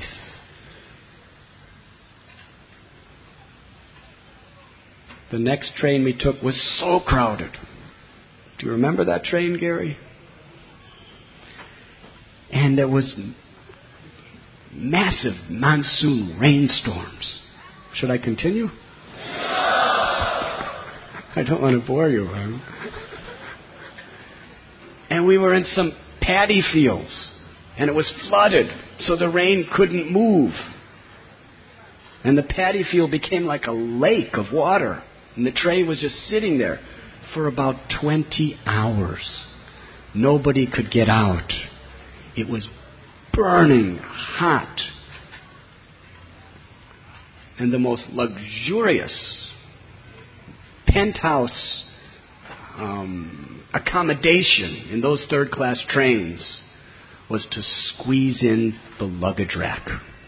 The next train we took was so crowded. Do you remember that train, Gary? And there was massive monsoon rainstorms. Should I continue? I don't want to bore you. And we were in some paddy fields, and it was flooded, so the rain couldn't move. And the paddy field became like a lake of water, and the train was just sitting there for about 20 hours. Nobody could get out. It was burning hot. And the most luxurious penthouse accommodation in those third-class trains was to squeeze in the luggage rack.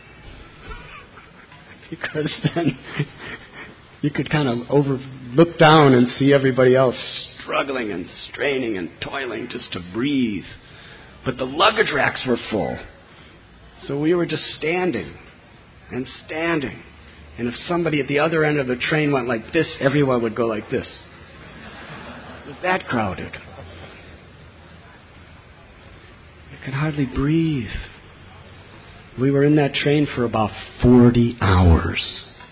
Because then you could kind of look down and see everybody else struggling and straining and toiling just to breathe. But the luggage racks were full. So we were just standing and standing. And if somebody at the other end of the train went like this, everyone would go like this. It was that crowded. You could hardly breathe. We were in that train for about 40 hours.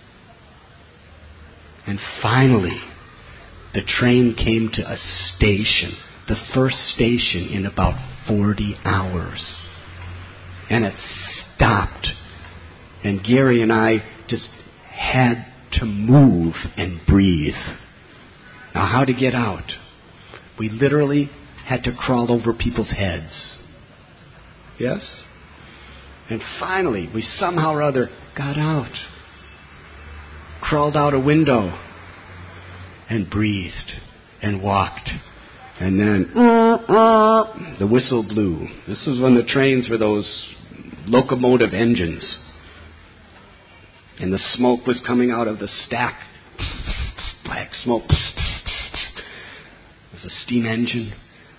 And finally, the train came to a station, the first station in about 40 hours. And it stopped. And Gary and I just had to move and breathe. Now, how to get out? We literally had to crawl over people's heads. Yes? And finally, we somehow or other got out. Crawled out a window and breathed and walked. And then the whistle blew. This was when the trains were those locomotive engines. And the smoke was coming out of the stack. Black smoke. It was a steam engine.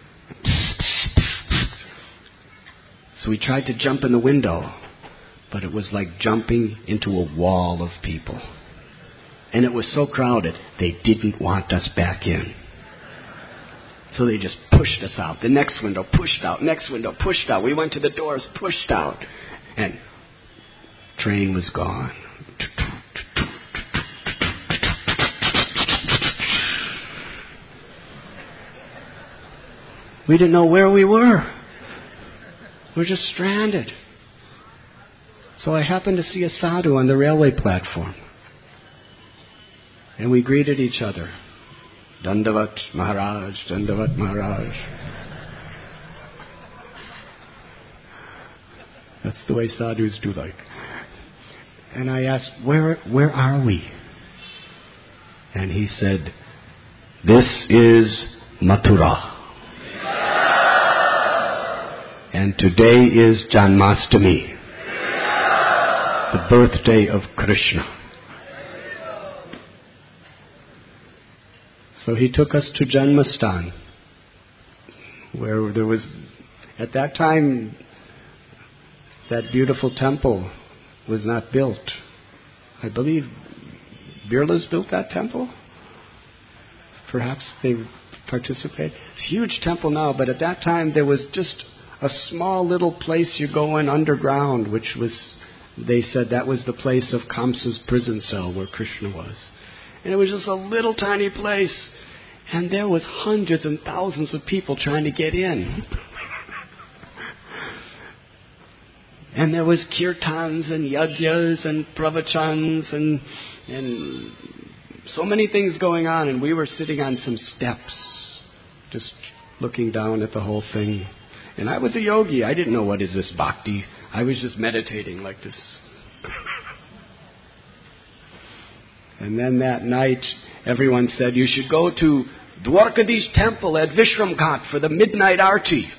So we tried to jump in the window, but it was like jumping into a wall of people. And it was so crowded, they didn't want us back in. So they just pushed us out. The next window pushed out. Next window pushed out. We went to the doors, pushed out. And train was gone. We didn't know where we were. We were just stranded. So I happened to see a sadhu on the railway platform. And we greeted each other. Dandavat Maharaj, Dandavat Maharaj. That's the way sadhus do like. And I asked, where are we? And he said, this is Mathura. And today is Janmashtami, the birthday of Krishna. So he took us to Janmastan, where there was, at that time, that beautiful temple was not built. I believe Birlas built that temple. Perhaps they participate. It's a huge temple now, but at that time there was just a small little place you go in underground, which was, they said that was the place of Kamsa's prison cell where Krishna was. And it was just a little tiny place. And there was hundreds and thousands of people trying to get in. And there was kirtans and yagyas and pravachans and so many things going on. And we were sitting on some steps, just looking down at the whole thing. And I was a yogi. I didn't know what is this bhakti. I was just meditating like this. And then that night, everyone said, you should go to Dwarkadish temple at Vishramghat for the midnight arti.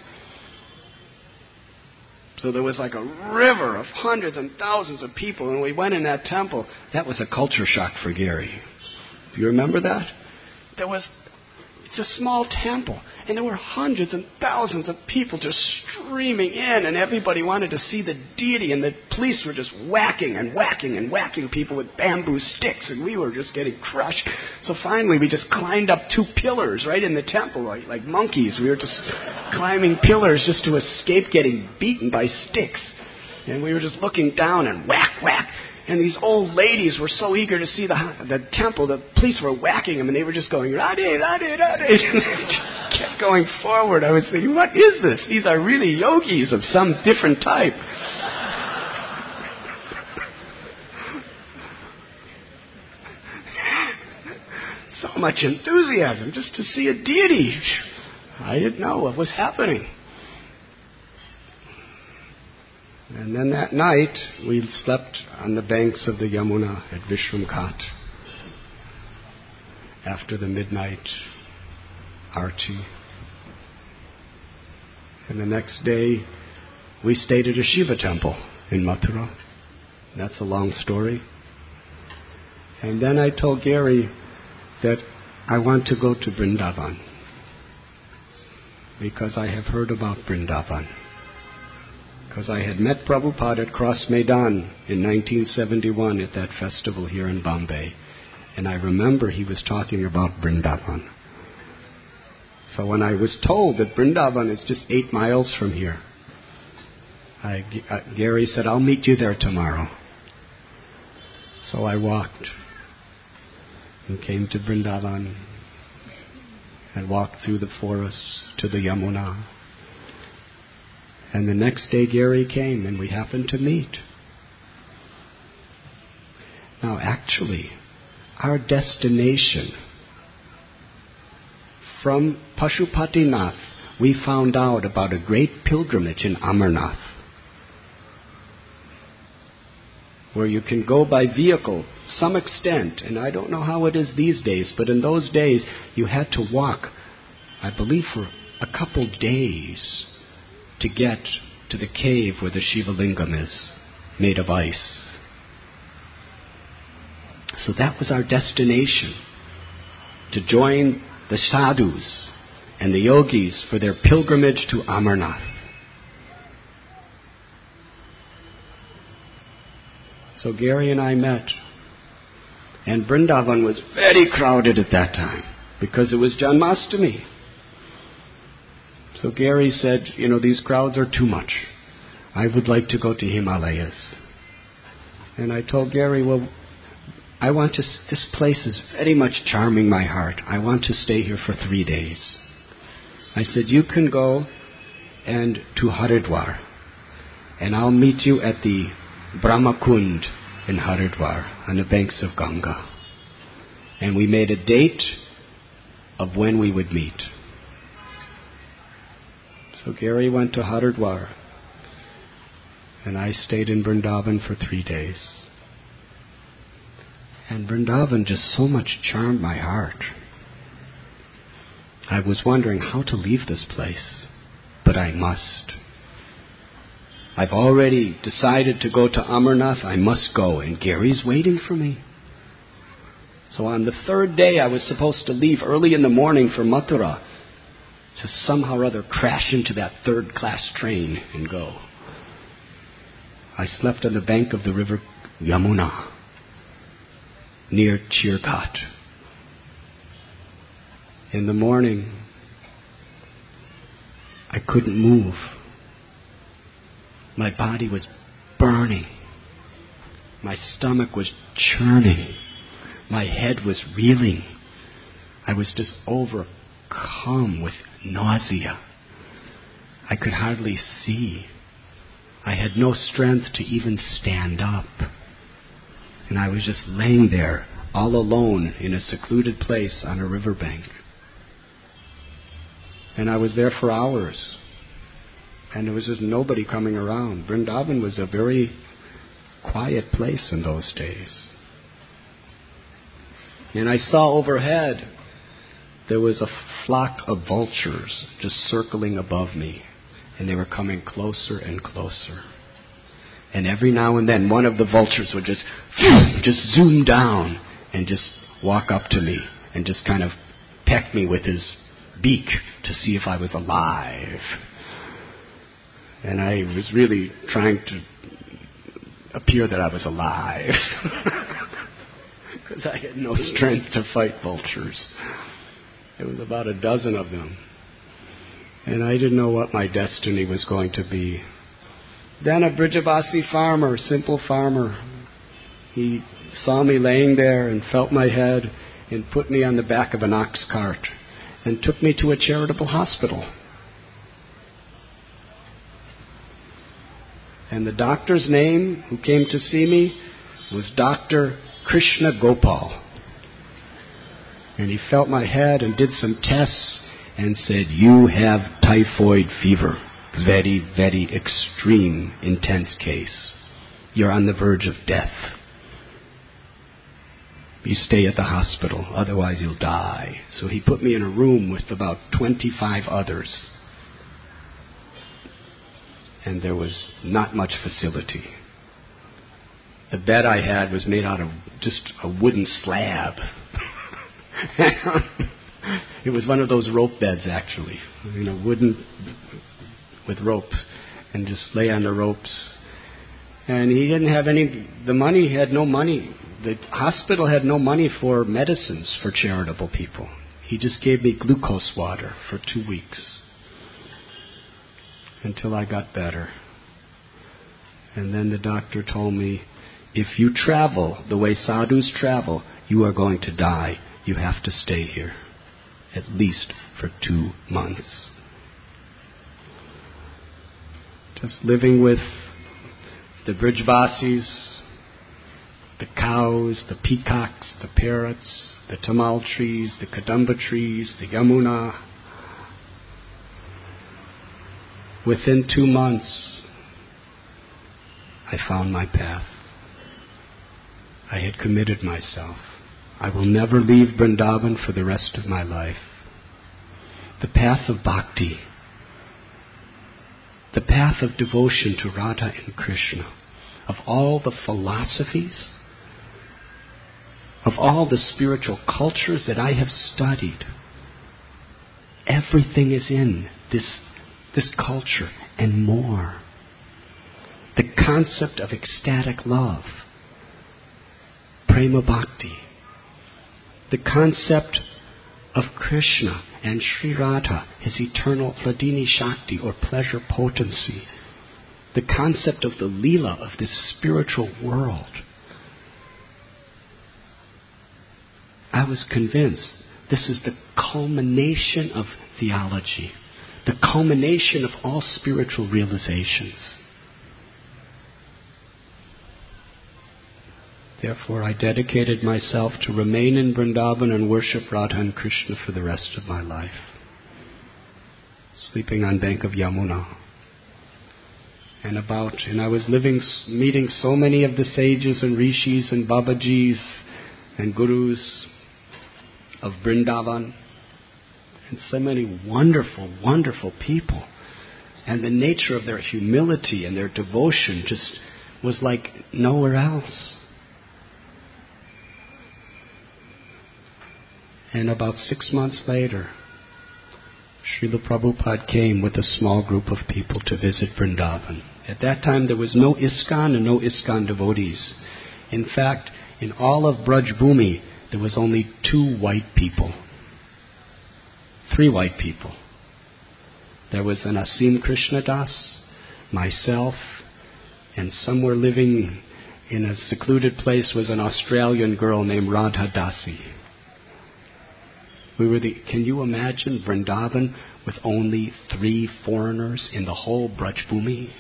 So there was like a river of hundreds and thousands of people, and we went in that temple. That was a culture shock for Gary. Do you remember that? It's a small temple, and there were hundreds and thousands of people just streaming in, and everybody wanted to see the deity, and the police were just whacking and whacking and whacking people with bamboo sticks, and we were just getting crushed. So finally we just climbed up 2 pillars right in the temple, like monkeys. We were just climbing pillars just to escape getting beaten by sticks. And we were just looking down and whack, whack. And these old ladies were so eager to see the temple, the police were whacking them, and they were just going, Radhe, Radhe, Radhe. And they just kept going forward. I was thinking, what is this? These are really yogis of some different type. So much enthusiasm just to see a deity. I didn't know what was happening. And then that night, we slept on the banks of the Yamuna at Vishramghat after the midnight arti. And the next day, we stayed at a Shiva temple in Mathura. That's a long story. And then I told Gary that I want to go to Vrindavan because I have heard about Vrindavan. Because I had met Prabhupada at Cross Maidan in 1971 at that festival here in Bombay. And I remember he was talking about Vrindavan. So when I was told that Vrindavan is just 8 miles from here, Gary said, I'll meet you there tomorrow. So I walked and came to Vrindavan and walked through the forests to the Yamuna. And the next day Gary came and we happened to meet. Now actually, our destination from Pashupatinath, we found out about a great pilgrimage in Amarnath, where you can go by vehicle some extent, and I don't know how it is these days, but in those days you had to walk, I believe, for a couple days to get to the cave where the Shiva Lingam is, made of ice. So that was our destination, to join the sadhus and the yogis for their pilgrimage to Amarnath. So Gary and I met, and Vrindavan was very crowded at that time because it was Janmashtami. So Gary said, these crowds are too much. I would like to go to Himalayas. And I told Gary, this place is very much charming my heart. I want to stay here for 3 days. I said, you can go to Haridwar, and I'll meet you at the Brahmakund in Haridwar on the banks of Ganga. And we made a date of when we would meet. So Gary went to Haridwar, and I stayed in Vrindavan for 3 days. And Vrindavan just so much charmed my heart. I was wondering how to leave this place, but I must. I've already decided to go to Amarnath. I must go, and Gary's waiting for me. So on the 3rd day, I was supposed to leave early in the morning for Mathura to somehow or other crash into that 3rd-class train and go. I slept on the bank of the river Yamuna, near Chirghat. In the morning, I couldn't move. My body was burning. My stomach was churning. My head was reeling. I was just overcome with nausea. I could hardly see. I had no strength to even stand up. And I was just laying there, all alone in a secluded place on a riverbank. And I was there for hours. And there was just nobody coming around. Vrindavan was a very quiet place in those days. And I saw overhead, there was a flock of vultures just circling above me. And they were coming closer and closer. And every now and then, one of the vultures would just zoom down and just walk up to me and just kind of peck me with his beak to see if I was alive. And I was really trying to appear that I was alive because I had no strength to fight vultures. There was about a dozen of them. And I didn't know what my destiny was going to be. Then a Brijavasi farmer, simple farmer, he saw me laying there and felt my head and put me on the back of an ox cart and took me to a charitable hospital. And the doctor's name who came to see me was Dr. Krishna Gopal. And he felt my head and did some tests and said, you have typhoid fever. Very, very extreme, intense case. You're on the verge of death. You stay at the hospital, otherwise you'll die. So he put me in a room with about 25 others. And there was not much facility. The bed I had was made out of just a wooden slab. It was one of those rope beds, actually. Wooden with ropes, and just lay on the ropes. And he didn't have the money, he had no money. The hospital had no money for medicines for charitable people. He just gave me glucose water for 2 weeks until I got better. And then the doctor told me, if you travel the way sadhus travel, you are going to die. You have to stay here, at least for 2 months. Just living with the Brijvasis, the cows, the peacocks, the parrots, the tamal trees, the kadamba trees, the Yamuna. Within 2 months, I found my path. I had committed myself. I will never leave Vrindavan for the rest of my life. The path of bhakti, the path of devotion to Radha and Krishna, of all the philosophies, of all the spiritual cultures that I have studied, everything is in this culture and more. The concept of ecstatic love, prema bhakti, the concept of Krishna and Sri Radha, his eternal Hladini Shakti or pleasure potency, the concept of the Leela of this spiritual world. I was convinced this is the culmination of theology, the culmination of all spiritual realizations. Therefore, I dedicated myself to remain in Vrindavan and worship Radha and Krishna for the rest of my life, sleeping on bank of Yamuna. And I was meeting so many of the sages and rishis and babajis and gurus of Vrindavan, and so many wonderful, wonderful people. And the nature of their humility and their devotion just was like nowhere else. And about 6 months later, Srila Prabhupada came with a small group of people to visit Vrindavan. At that time there was no ISKCON and no ISKCON devotees. In fact, in all of Braj Bhumi, there was only 2 white people. 3 white people. There was an Asim Krishna Das, myself, and somewhere living in a secluded place was an Australian girl named Radha Dasi. Can you imagine Vrindavan with only 3 foreigners in the whole Braj Bhumi?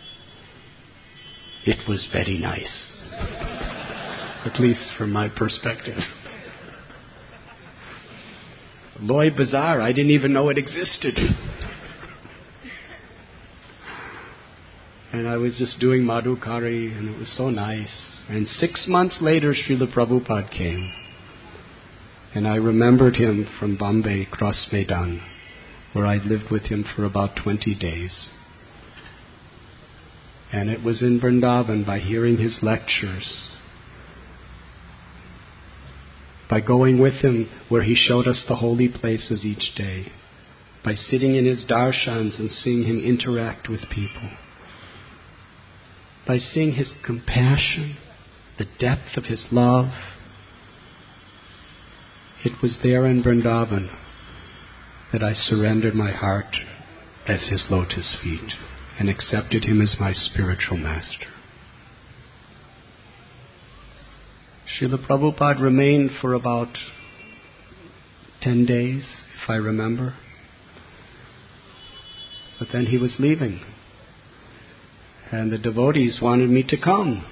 It was very nice. At least from my perspective. Loy Bazaar, I didn't even know it existed. And I was just doing Madhukari, and it was so nice. And 6 months later, Srila Prabhupada came. And I remembered him from Bombay, Cross Maidan, where I lived with him for about 20 days. And it was in Vrindavan, by hearing his lectures, by going with him where he showed us the holy places each day, by sitting in his darshans and seeing him interact with people, by seeing his compassion, the depth of his love. It was there in Vrindavan that I surrendered my heart as his lotus feet and accepted him as my spiritual master. Srila Prabhupada remained for about 10 days, if I remember. But then he was leaving. And the devotees wanted me to come.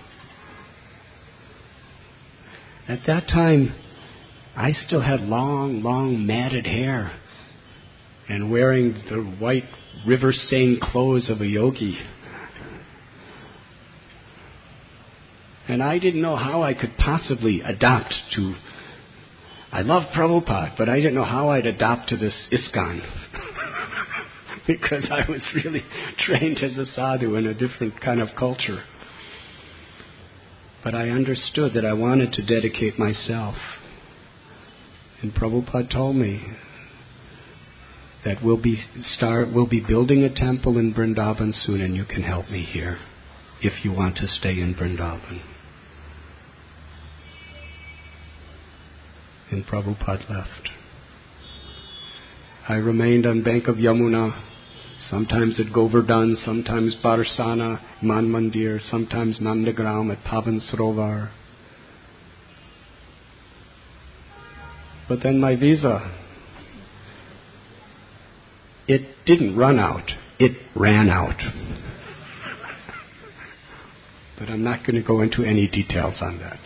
At that time, I still had long matted hair and wearing the white river-stained clothes of a yogi. And I didn't know how I could possibly adapt to... I love Prabhupada, but I didn't know how I'd adapt to this ISKCON. Because I was really trained as a sadhu in a different kind of culture. But I understood that I wanted to dedicate myself. And Prabhupada told me that we'll be building a temple in Vrindavan soon, and you can help me here if you want to stay in Vrindavan. And Prabhupada left. I remained on bank of Yamuna, Sometimes at Govardhan, sometimes Barsana, Man Mandir, sometimes Nandagram at Pavan Sarovar. But then my visa, it didn't run out, it ran out. But I'm not going to go into any details on that.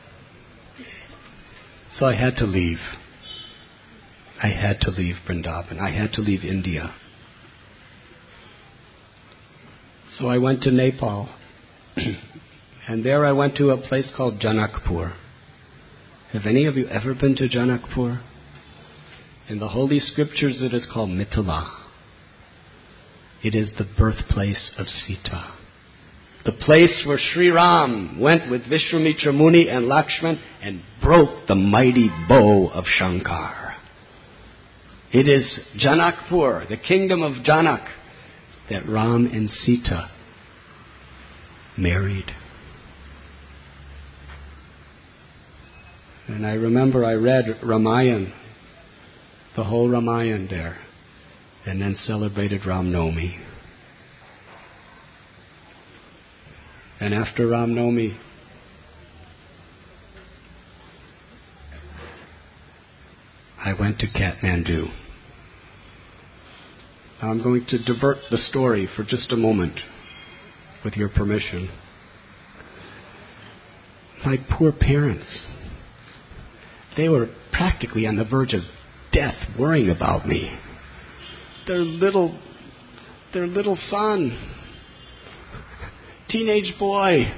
So I had to leave. I had to leave Vrindavan. I had to leave India. So I went to Nepal. And there I went to a place called Janakpur. Have any of you ever been to Janakpur? In the Holy Scriptures it is called Mithila. It is the birthplace of Sita. The place where Sri Ram went with Vishwamitra Muni and Lakshman and broke the mighty bow of Shankar. It is Janakpur, the kingdom of Janak, that Ram and Sita married. And I remember I read Ramayana, the whole Ramayana there, and then celebrated Ram Navami. And after Ram Navami, I went to Kathmandu. Now I'm going to divert the story for just a moment, with your permission. My poor parents, they were practically on the verge of death, worrying about me. Their little son, teenage boy,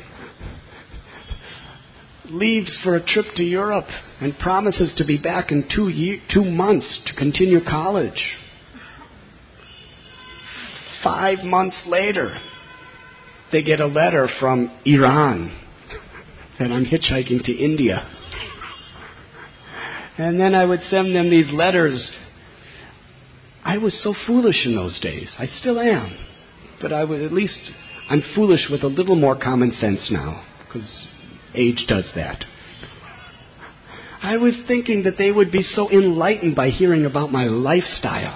leaves for a trip to Europe and promises to be back in 2 months to continue college. 5 months later, they get a letter from Iran that I'm hitchhiking to India. And then I would send them these letters. I was so foolish in those days. I still am. But I'm foolish with a little more common sense now, because age does that. I was thinking that they would be so enlightened by hearing about my lifestyle.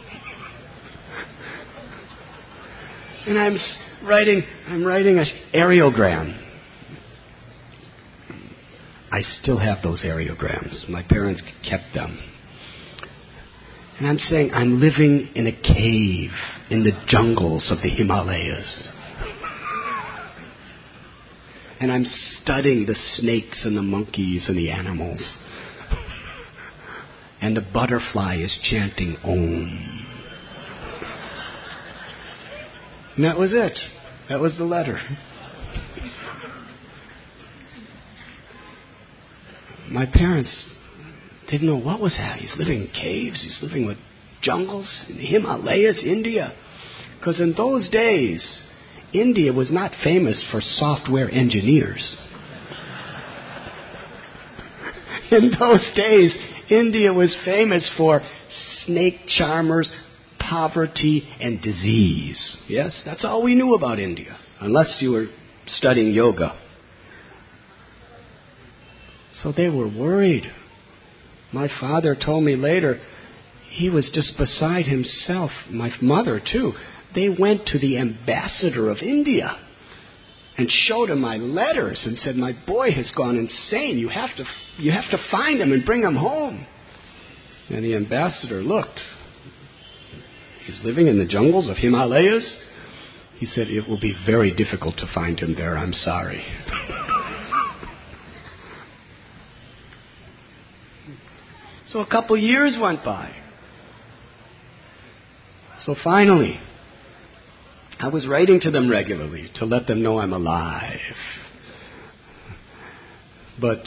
And I'm writing an areogram. I still have those areograms. My parents kept them. And I'm saying I'm living in a cave in the jungles of the Himalayas. And I'm studying the snakes and the monkeys and the animals. And the butterfly is chanting Om. And that was it. That was the letter. My parents didn't know what was that. He's living in caves. He's living with jungles in the Himalayas, India. Because in those days, India was not famous for software engineers. In those days, India was famous for snake charmers, poverty, and disease. Yes, that's all we knew about India, unless you were studying yoga. So they were worried. My father told me later, he was just beside himself. My mother, too. They went to the ambassador of India and showed him my letters and said, my boy has gone insane. You have to find him and bring him home. And the ambassador looked. He's living in the jungles of Himalayas. He said, it will be very difficult to find him there. I'm sorry. So a couple years went by. So finally, I was writing to them regularly to let them know I'm alive. But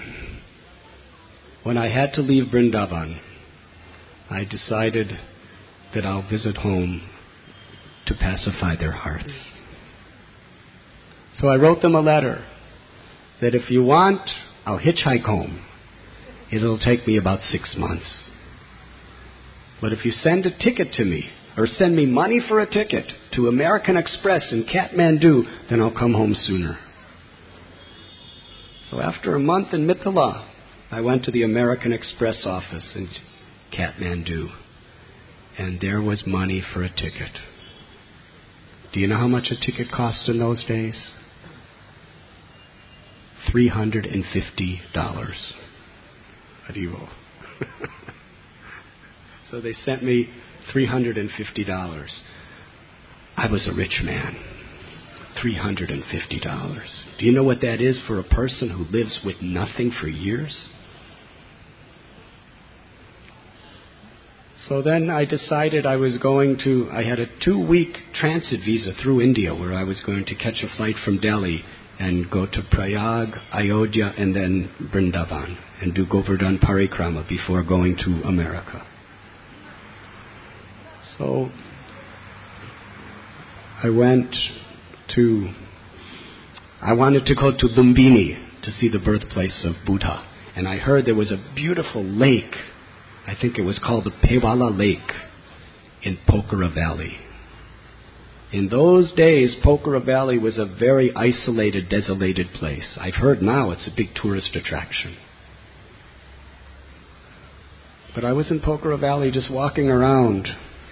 when I had to leave Vrindavan, I decided that I'll visit home to pacify their hearts. So I wrote them a letter that if you want, I'll hitchhike home. It'll take me about 6 months. But if you send a ticket to me, or send me money for a ticket to American Express in Kathmandu, then I'll come home sooner. So after a month in Mithila, I went to the American Express office in Kathmandu, and there was money for a ticket. Do you know how much a ticket cost in those days? $350. Haribo. So they sent me $350. I was a rich man. $350. Do you know what that is for a person who lives with nothing for years? So then I decided I had a 2-week transit visa through India where I was going to catch a flight from Delhi and go to Prayag, Ayodhya, and then Vrindavan and do Govardhan Parikrama before going to America. So I wanted to go to Lumbini to see the birthplace of Buddha. And I heard there was a beautiful lake. I think it was called the Pewala Lake in Pokhara Valley. In those days, Pokhara Valley was a very isolated, desolated place. I've heard now it's a big tourist attraction. But I was in Pokhara Valley just walking around,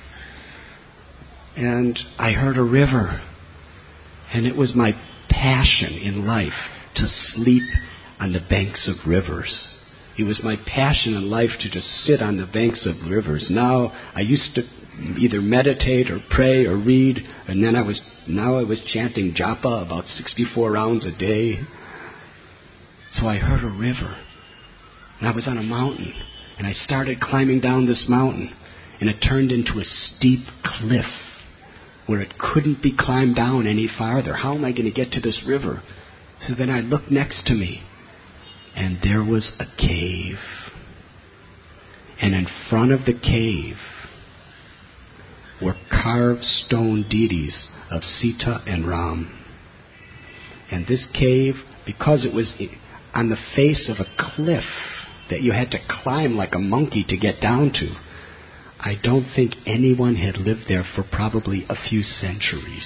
and I heard a river. And it was my passion in life to sleep on the banks of rivers. It was my passion in life to just sit on the banks of rivers. Now I used to either meditate or pray or read, and then I was chanting japa about 64 rounds a day. So I heard a river, and I was on a mountain, and I started climbing down this mountain, and it turned into a steep cliff where it couldn't be climbed down any farther. How am I going to get to this river? So then I looked next to me, and there was a cave. And in front of the cave were carved stone deities of Sita and Ram. And this cave, because it was on the face of a cliff that you had to climb like a monkey to get down to, I don't think anyone had lived there for probably a few centuries.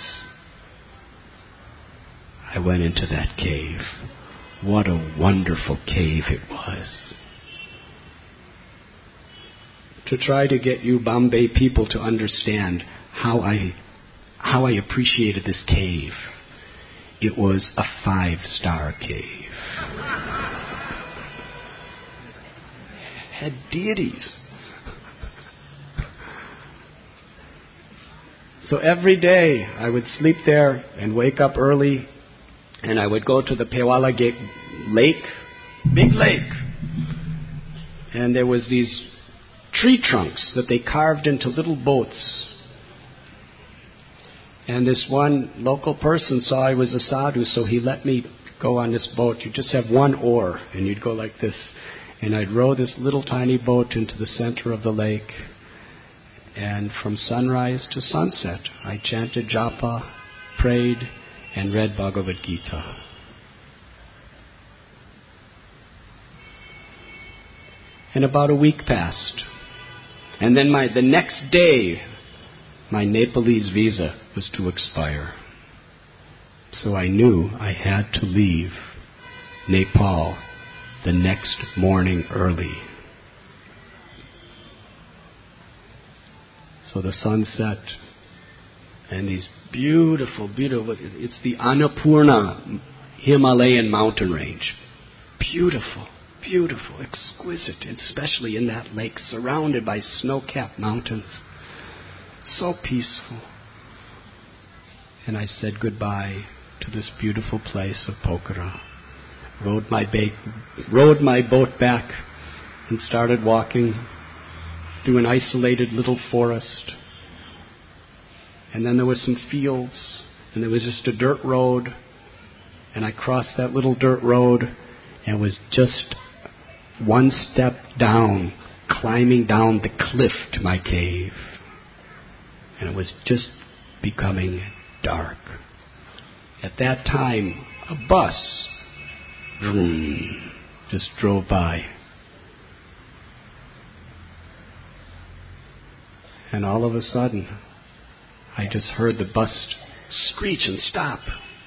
I went into that cave. What a wonderful cave it was. To try to get you Bombay people to understand how I appreciated this cave. It was a 5-star cave. It had deities. So every day I would sleep there and wake up early, and I would go to the Pewala Lake, big lake. And there was these tree trunks that they carved into little boats. And this one local person saw I was a sadhu, so he let me go on this boat. You just have one oar, and you'd go like this. And I'd row this little tiny boat into the center of the lake. And from sunrise to sunset, I chanted japa, prayed, and read Bhagavad Gita. And about a week passed. And then the next day, my Nepalese visa was to expire. So I knew I had to leave Nepal the next morning early. So the sun set, and these beautiful, it's the Annapurna Himalayan mountain range. Beautiful, beautiful, exquisite, especially in that lake, surrounded by snow-capped mountains. So peaceful. And I said goodbye to this beautiful place of Pokhara. Rowed my boat back and started walking through an isolated little forest. And then there were some fields, and there was just a dirt road. And I crossed that little dirt road and was just one step down, climbing down the cliff to my cave. And it was just becoming dark. At that time, a bus just drove by. And all of a sudden, I just heard the bus screech and stop.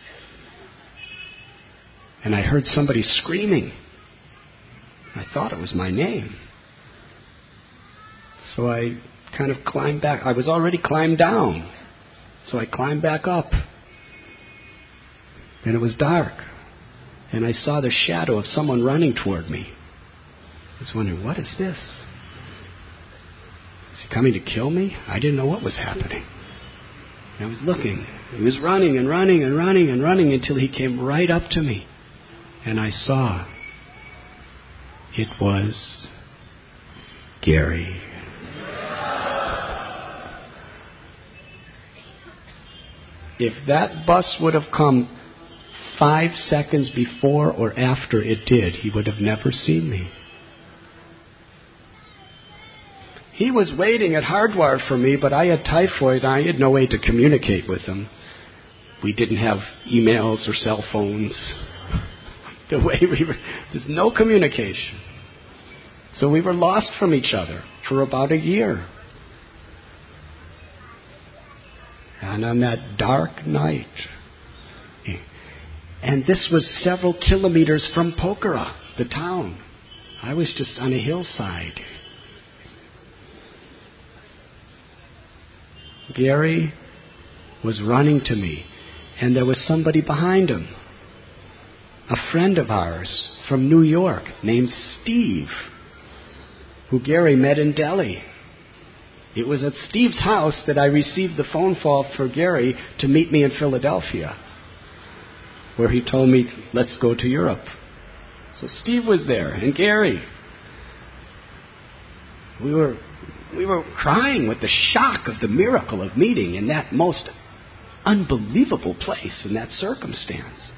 And I heard somebody screaming. I thought it was my name. So I kind of climbed back. I was already climbed down. So I climbed back up. And it was dark. And I saw the shadow of someone running toward me. I was wondering, what is this? Is he coming to kill me? I didn't know what was happening. And I was looking. He was running and running and running and running until he came right up to me. And I saw it was Gary. If that bus would have come 5 seconds before or after it did, he would have never seen me. He was waiting at Hardwar for me, but I had typhoid and I had no way to communicate with him. We didn't have emails or cell phones. The way we were, there's no communication. So we were lost from each other for about a year. And on that dark night, and this was several kilometers from Pokhara, the town. I was just on a hillside. Gary was running to me, and there was somebody behind him. A friend of ours from New York named Steve, who Gary met in Delhi. It was at Steve's house that I received the phone call for Gary to meet me in Philadelphia, where he told me, let's go to Europe. So Steve was there, and Gary. We were crying with the shock of the miracle of meeting in that most unbelievable place, in that circumstance.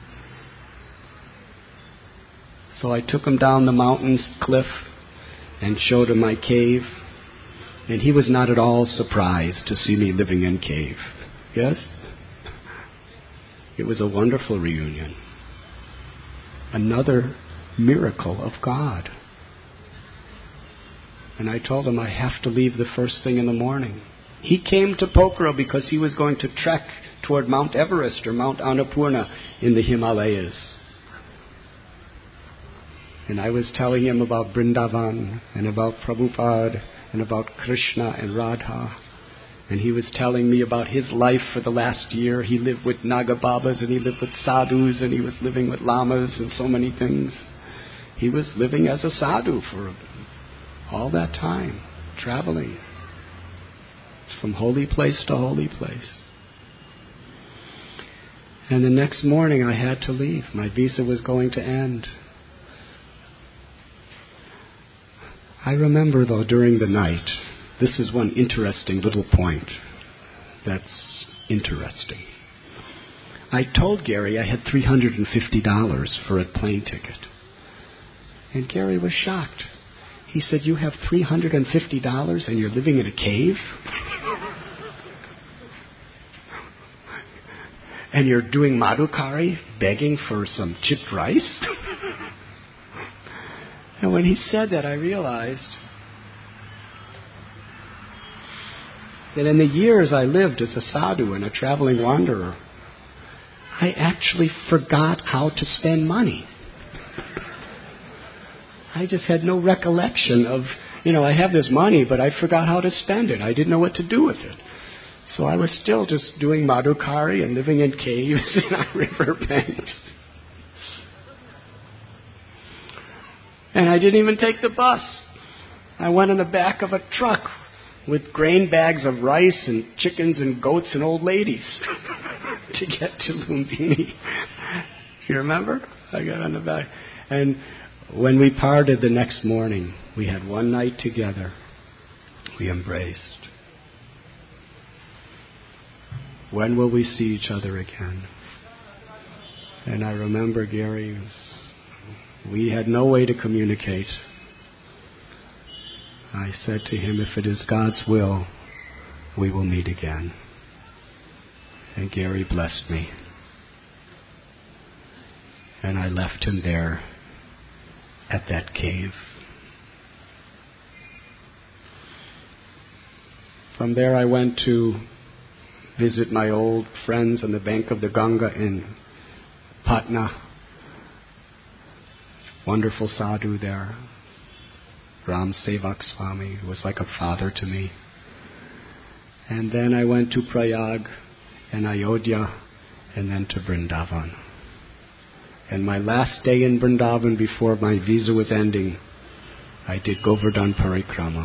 So I took him down the mountain cliff and showed him my cave. And he was not at all surprised to see me living in cave. Yes? It was a wonderful reunion. Another miracle of God. And I told him I have to leave the first thing in the morning. He came to Pokhara because he was going to trek toward Mount Everest or Mount Annapurna in the Himalayas. And I was telling him about Vrindavan and about Prabhupada and about Krishna and Radha. And he was telling me about his life for the last year. He lived with Nagababas and he lived with sadhus and he was living with lamas and so many things. He was living as a sadhu for all that time, traveling from holy place to holy place. And the next morning I had to leave. My visa was going to end. I remember, though, during the night, this is one interesting little point that's interesting. I told Gary I had $350 for a plane ticket. And Gary was shocked. He said, you have $350 and you're living in a cave? And you're doing Madhukari, begging for some chipped rice? And when he said that, I realized that in the years I lived as a sadhu and a traveling wanderer, I actually forgot how to spend money. I just had no recollection of, I have this money, but I forgot how to spend it. I didn't know what to do with it. So I was still just doing Madhukari and living in caves and on riverbanks. And I didn't even take the bus. I went in the back of a truck with grain bags of rice and chickens and goats and old ladies to get to Lumbini. You remember? I got on the back. And when we parted the next morning, we had one night together. We embraced. When will we see each other again? And I remember Gary, we had no way to communicate. I said to him, if it is God's will, we will meet again. And Gary blessed me. And I left him there at that cave. From there I went to visit my old friends on the bank of the Ganga in Patna. Wonderful sadhu there, Ram Sevak Swami, who was like a father to me. And then I went to Prayag and Ayodhya, and then to Vrindavan. And my last day in Vrindavan before my visa was ending, I did Govardhan Parikrama.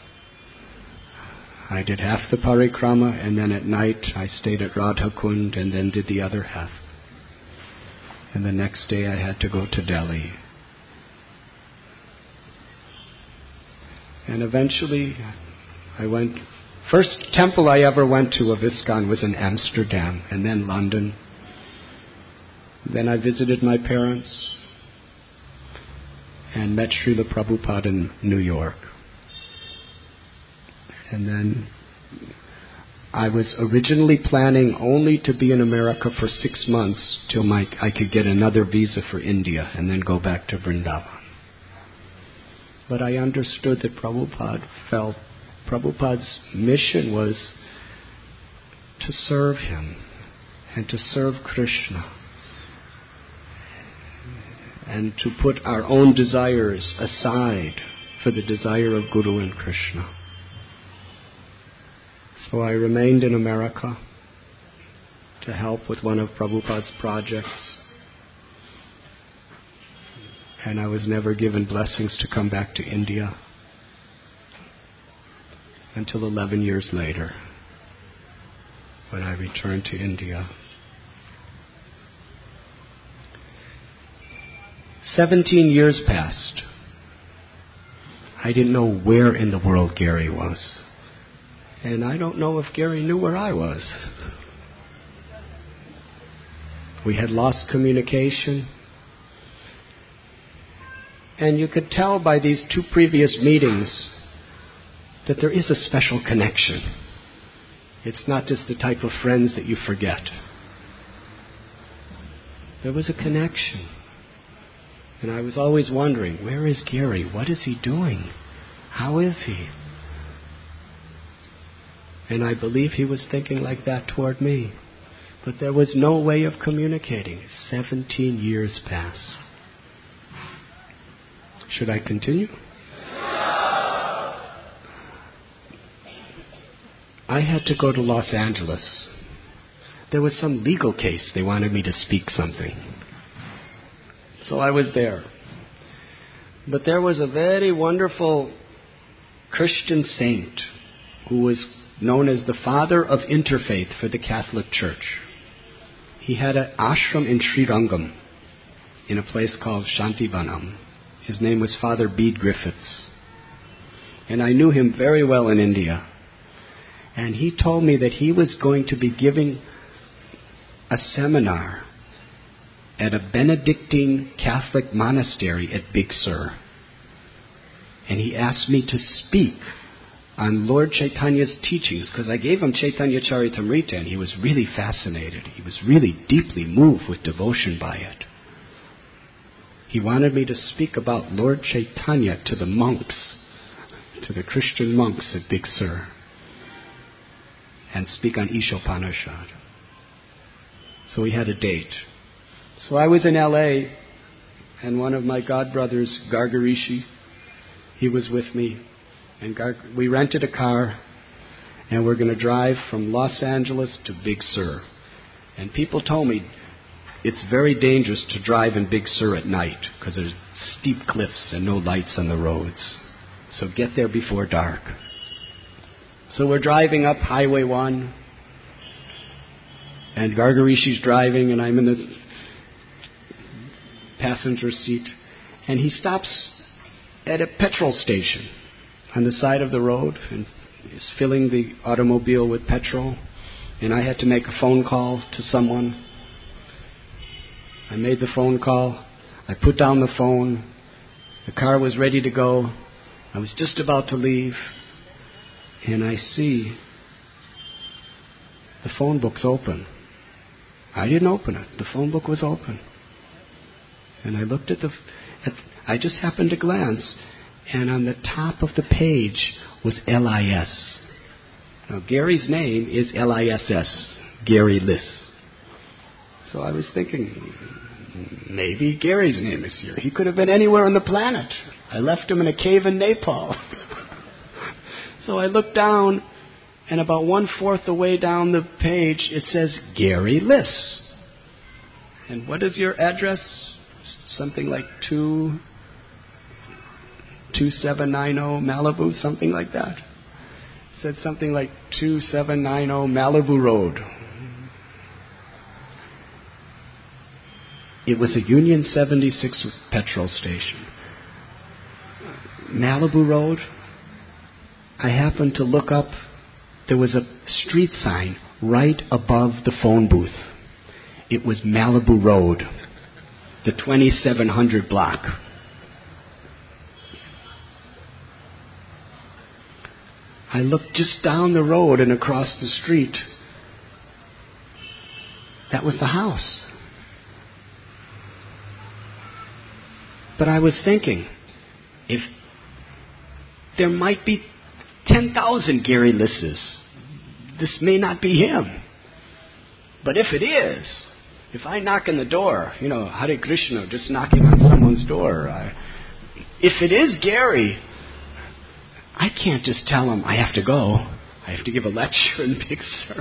I did half the Parikrama, and then at night I stayed at Radha Kund and then did the other half. And the next day I had to go to Delhi. And eventually I went. First temple I ever went to of ISKCON was in Amsterdam, and then London. Then I visited my parents and met Srila Prabhupada in New York. And then I was originally planning only to be in America for 6 months till I could get another visa for India and then go back to Vrindavan. But I understood that Prabhupada's mission was to serve him and to serve Krishna and to put our own desires aside for the desire of Guru and Krishna. So I remained in America to help with one of Prabhupada's projects, and I was never given blessings to come back to India until 11 years later, when I returned to India. 17 years passed. I didn't know where in the world Gary was. And I don't know if Gary knew where I was. We had lost communication. And you could tell by these 2 previous meetings that there is a special connection. It's not just the type of friends that you forget. There was a connection. And I was always wondering, where is Gary? What is he doing? How is he? And I believe he was thinking like that toward me. But there was no way of communicating. 17 years passed. Should I continue? I had to go to Los Angeles. There was some legal case. They wanted me to speak something. So I was there. But there was a very wonderful Christian saint who was known as the father of interfaith for the Catholic Church. He had an ashram in Srirangam, in a place called Shantivanam. His name was Father Bede Griffiths. And I knew him very well in India. And he told me that he was going to be giving a seminar at a Benedictine Catholic monastery at Big Sur. And he asked me to speak on Lord Chaitanya's teachings, because I gave him Chaitanya Charitamrita, and he was really fascinated. He was really deeply moved with devotion by it. He wanted me to speak about Lord Chaitanya to the monks, to the Christian monks at Big Sur, and speak on Ishopanishad. So we had a date. So I was in LA, and one of my godbrothers, Gargarishi, he was with me. And we rented a car, and we're going to drive from Los Angeles to Big Sur. And people told me it's very dangerous to drive in Big Sur at night because there's steep cliffs and no lights on the roads. So get there before dark. So we're driving up Highway 1, and Gargarishi's driving, and I'm in the passenger seat. And he stops at a petrol station on the side of the road and is filling the automobile with petrol. And I had to make a phone call to someone. I made the phone call. I put down the phone. The car was ready to go. I was just about to leave. And I see the phone book's open. I didn't open it. The phone book was open. And I looked at I just happened to glance, and on the top of the page was LIS. Now, Gary's name is LISS, Gary Liss. So I was thinking, maybe Gary's name is here. He could have been anywhere on the planet. I left him in a cave in Nepal. So I looked down, And about 1/4 the way down the page, it says Gary Liss. And what is your address? Something like 2790 Malibu, something like that. It said something like 2790 Malibu Road. It was a Union 76 petrol station. Malibu Road. I happened to look up. There was a street sign right above the phone booth. It was Malibu Road, the 2700 block. I looked just down the road and across the street. That was the house. But I was thinking, if there might be 10,000 Gary Lisses, this may not be him. But if it is, if I knock on the door, Hare Krishna, just knocking on someone's door, if it is Gary, I can't just tell him I have to go. I have to give a lecture in Big Sur.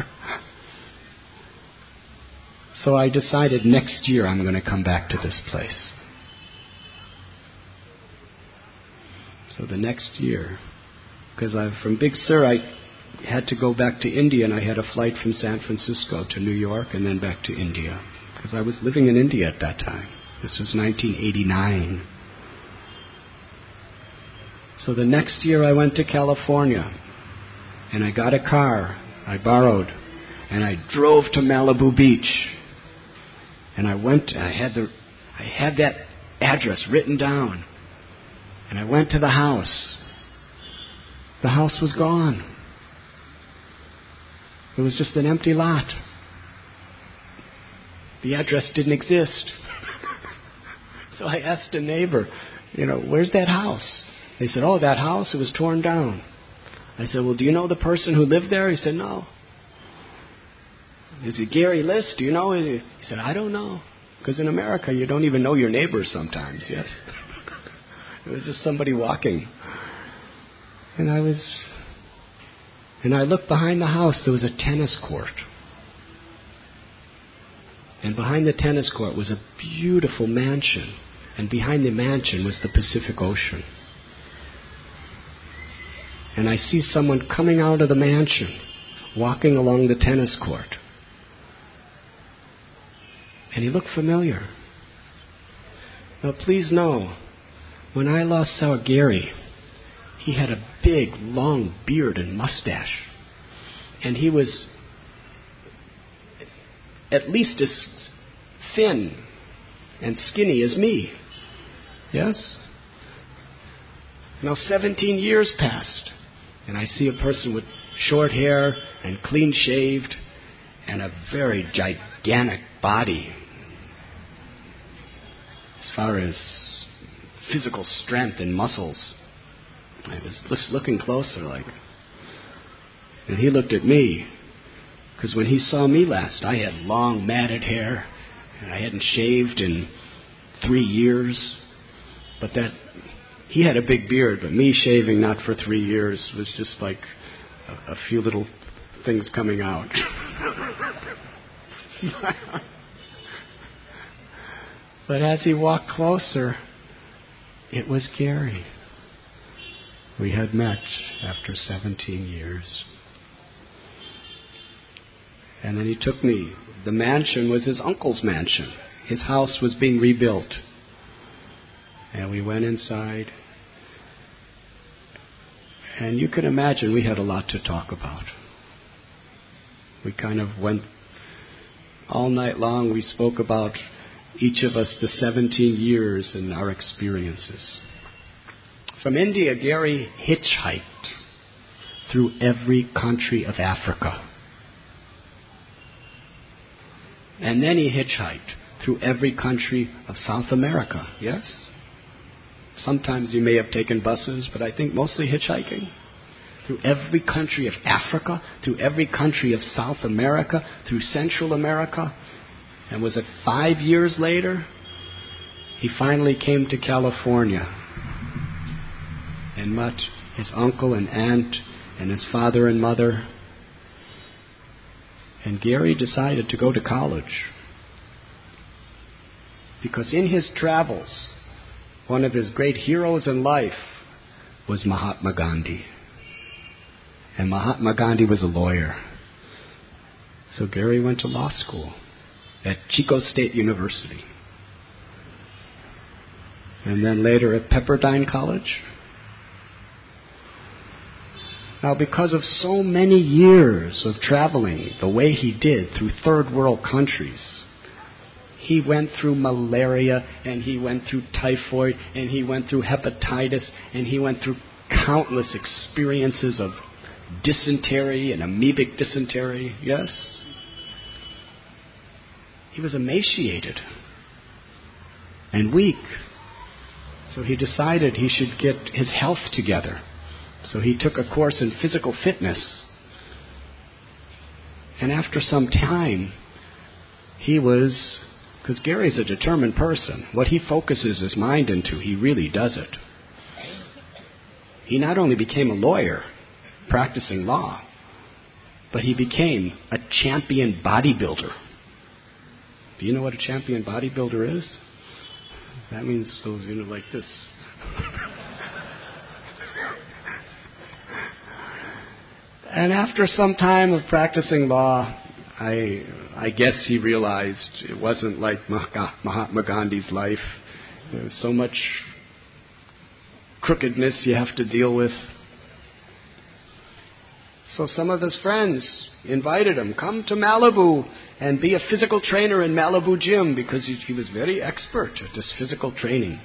So I decided next year I'm going to come back to this place. So the next year, because I'm from Big Sur, I had to go back to India, and I had a flight from San Francisco to New York and then back to India, because I was living in India at that time. This was 1989. So the next year I went to California, and I got a car I borrowed, and I drove to Malibu Beach, and I had that address written down, and I went to the house. The house was gone. It was just an empty lot. The address didn't exist. So I asked a neighbor, where's that house? They said, oh, that house, it was torn down. I said, well, do you know the person who lived there? He said, no. Is it Gary Liss? Do you know? He said, I don't know. Because in America, you don't even know your neighbors sometimes, yes? It was just somebody walking. And I looked behind the house, there was a tennis court. And behind the tennis court was a beautiful mansion. And behind the mansion was the Pacific Ocean. And I see someone coming out of the mansion, walking along the tennis court. And he looked familiar. Now please know, when I last saw Gary, he had a big, long beard and mustache. And he was at least as thin and skinny as me. Yes? Now 17 years passed, and I see a person with short hair and clean shaved and a very gigantic body as far as physical strength and muscles. I was just looking closer, and he looked at me, because when he saw me last, I had long matted hair, and I hadn't shaved in 3 years. But he had a big beard, but me shaving not for 3 years was just like a few little things coming out. But as he walked closer, it was Gary. We had met after 17 years. And then he took me. The mansion was his uncle's mansion. His house was being rebuilt. And we went inside. And you can imagine we had a lot to talk about. We kind of went all night long. We spoke about each of us the 17 years and our experiences. From India, Gary hitchhiked through every country of Africa. And then he hitchhiked through every country of South America, yes? Sometimes you may have taken buses, but I think mostly hitchhiking. Through every country of Africa, through every country of South America, through Central America. And was it 5 years later? He finally came to California and met his uncle and aunt and his father and mother And Gary decided to go to college. Because in his travels, one of his great heroes in life was Mahatma Gandhi. And Mahatma Gandhi was a lawyer. So Gary went to law school at Chico State University. And then later at Pepperdine College. Now, because of so many years of traveling the way he did through third world countries, he went through malaria, and he went through typhoid, and he went through hepatitis, and he went through countless experiences of dysentery and amoebic dysentery. Yes? He was emaciated and weak. So he decided he should get his health together. So he took a course in physical fitness. And after some time, because Gary's a determined person. What he focuses his mind into, he really does it. He not only became a lawyer, practicing law, but he became a champion bodybuilder. Do you know what a champion bodybuilder is? That means those, like this. And after some time of practicing law, I guess he realized it wasn't like Mahatma Gandhi's life. There was so much crookedness you have to deal with. So some of his friends invited him, come to Malibu and be a physical trainer in Malibu Gym, because he was very expert at this physical training.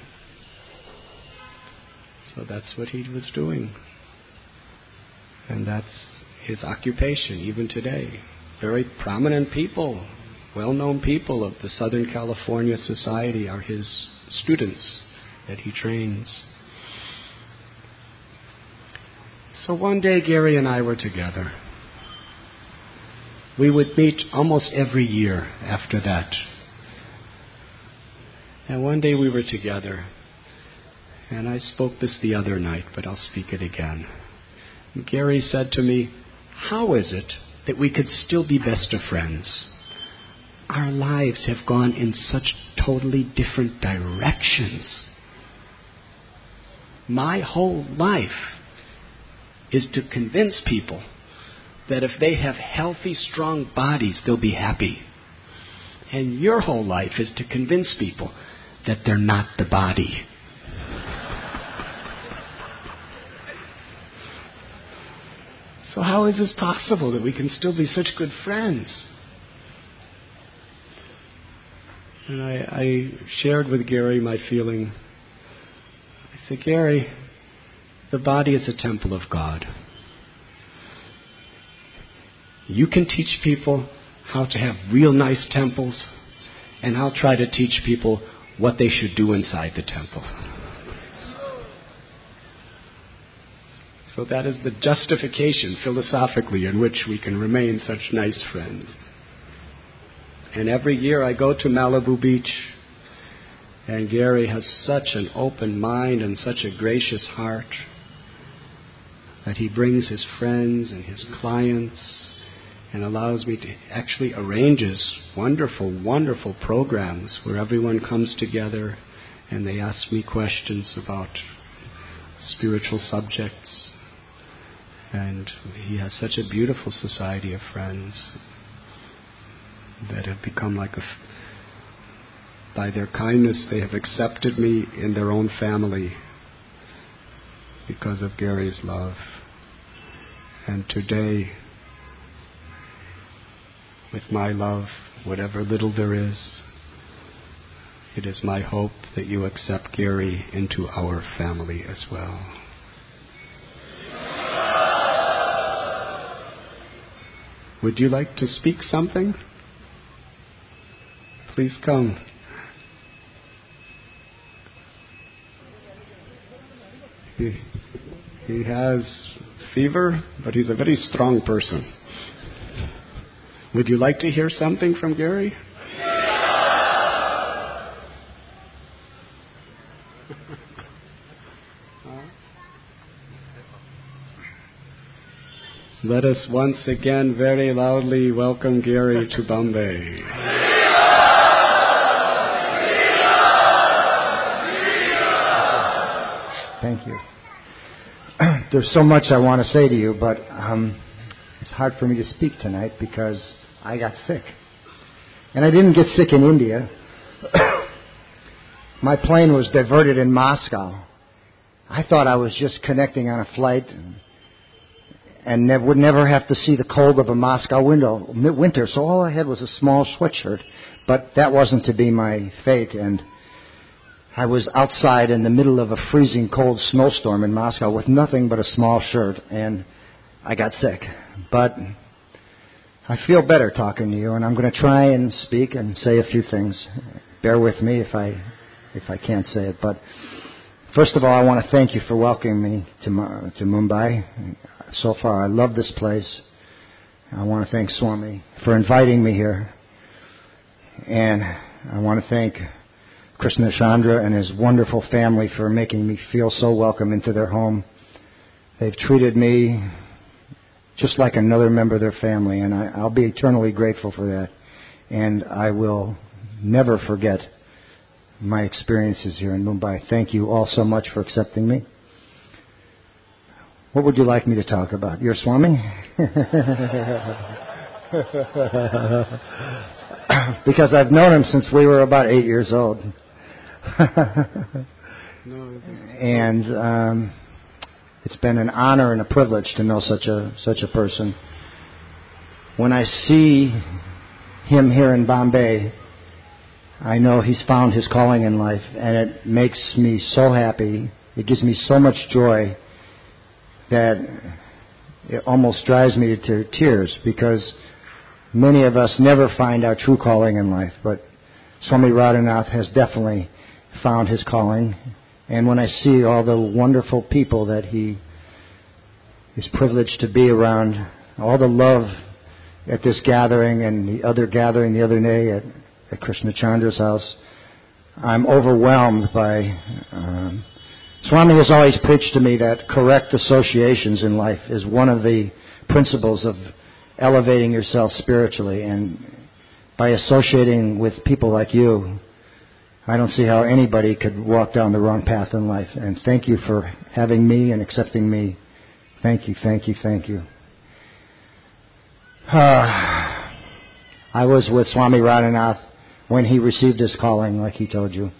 So that's what he was doing. And that's his occupation even today. Very prominent people, well-known people of the Southern California Society are his students that he trains. So one day Gary and I were together. We would meet almost every year after that. And one day we were together. And I spoke this the other night, but I'll speak it again. Gary said to me, how is it that we could still be best of friends? Our lives have gone in such totally different directions. My whole life is to convince people that if they have healthy, strong bodies, they'll be happy. And your whole life is to convince people that they're not the body. So how is this possible that we can still be such good friends? And I shared with Gary my feeling. I said, Gary, the body is a temple of God. You can teach people how to have real nice temples, and I'll try to teach people what they should do inside the temple. So that is the justification philosophically in which we can remain such nice friends. And every year I go to Malibu Beach, and Gary has such an open mind and such a gracious heart that he brings his friends and his clients and allows me to actually arranges wonderful, wonderful programs where everyone comes together and they ask me questions about spiritual subjects. And he has such a beautiful society of friends that have become like by their kindness, they have accepted me in their own family because of Gary's love. And today, with my love, whatever little there is, it is my hope that you accept Gary into our family as well. Would you like to speak something? Please come. He has fever, but he's a very strong person. Would you like to hear something from Gary? Let us once again very loudly welcome Gary to Bombay. Thank you. There's so much I want to say to you, but it's hard for me to speak tonight because I got sick. And I didn't get sick in India. My plane was diverted in Moscow. I thought I was just connecting on a flight and would never have to see the cold of a Moscow winter. So all I had was a small sweatshirt. But that wasn't to be my fate. And I was outside in the middle of a freezing cold snowstorm in Moscow with nothing but a small shirt. And I got sick. But I feel better talking to you. And I'm going to try and speak and say a few things. Bear with me if I can't say it. But first of all, I want to thank you for welcoming me to Mumbai. So far, I love this place. I want to thank Swami for inviting me here. And I want to thank Krishna Chandra and his wonderful family for making me feel so welcome into their home. They've treated me just like another member of their family, and I'll be eternally grateful for that. And I will never forget my experiences here in Mumbai. Thank you all so much for accepting me. What would you like me to talk about? Your Swami? Because I've known him since we were about 8 years old. And it's been an honor and a privilege to know such a person. When I see him here in Bombay, I know he's found his calling in life, and it makes me so happy. It gives me so much joy that it almost drives me to tears, because many of us never find our true calling in life. But Swami Radhanath has definitely found his calling. And when I see all the wonderful people that he is privileged to be around, all the love at this gathering and the other gathering the other day at Krishna Chandra's house, I'm overwhelmed by... Swami has always preached to me that correct associations in life is one of the principles of elevating yourself spiritually. And by associating with people like you, I don't see how anybody could walk down the wrong path in life. And thank you for having me and accepting me. Thank you, thank you, thank you. I was with Swami Radhanath when he received his calling, like he told you.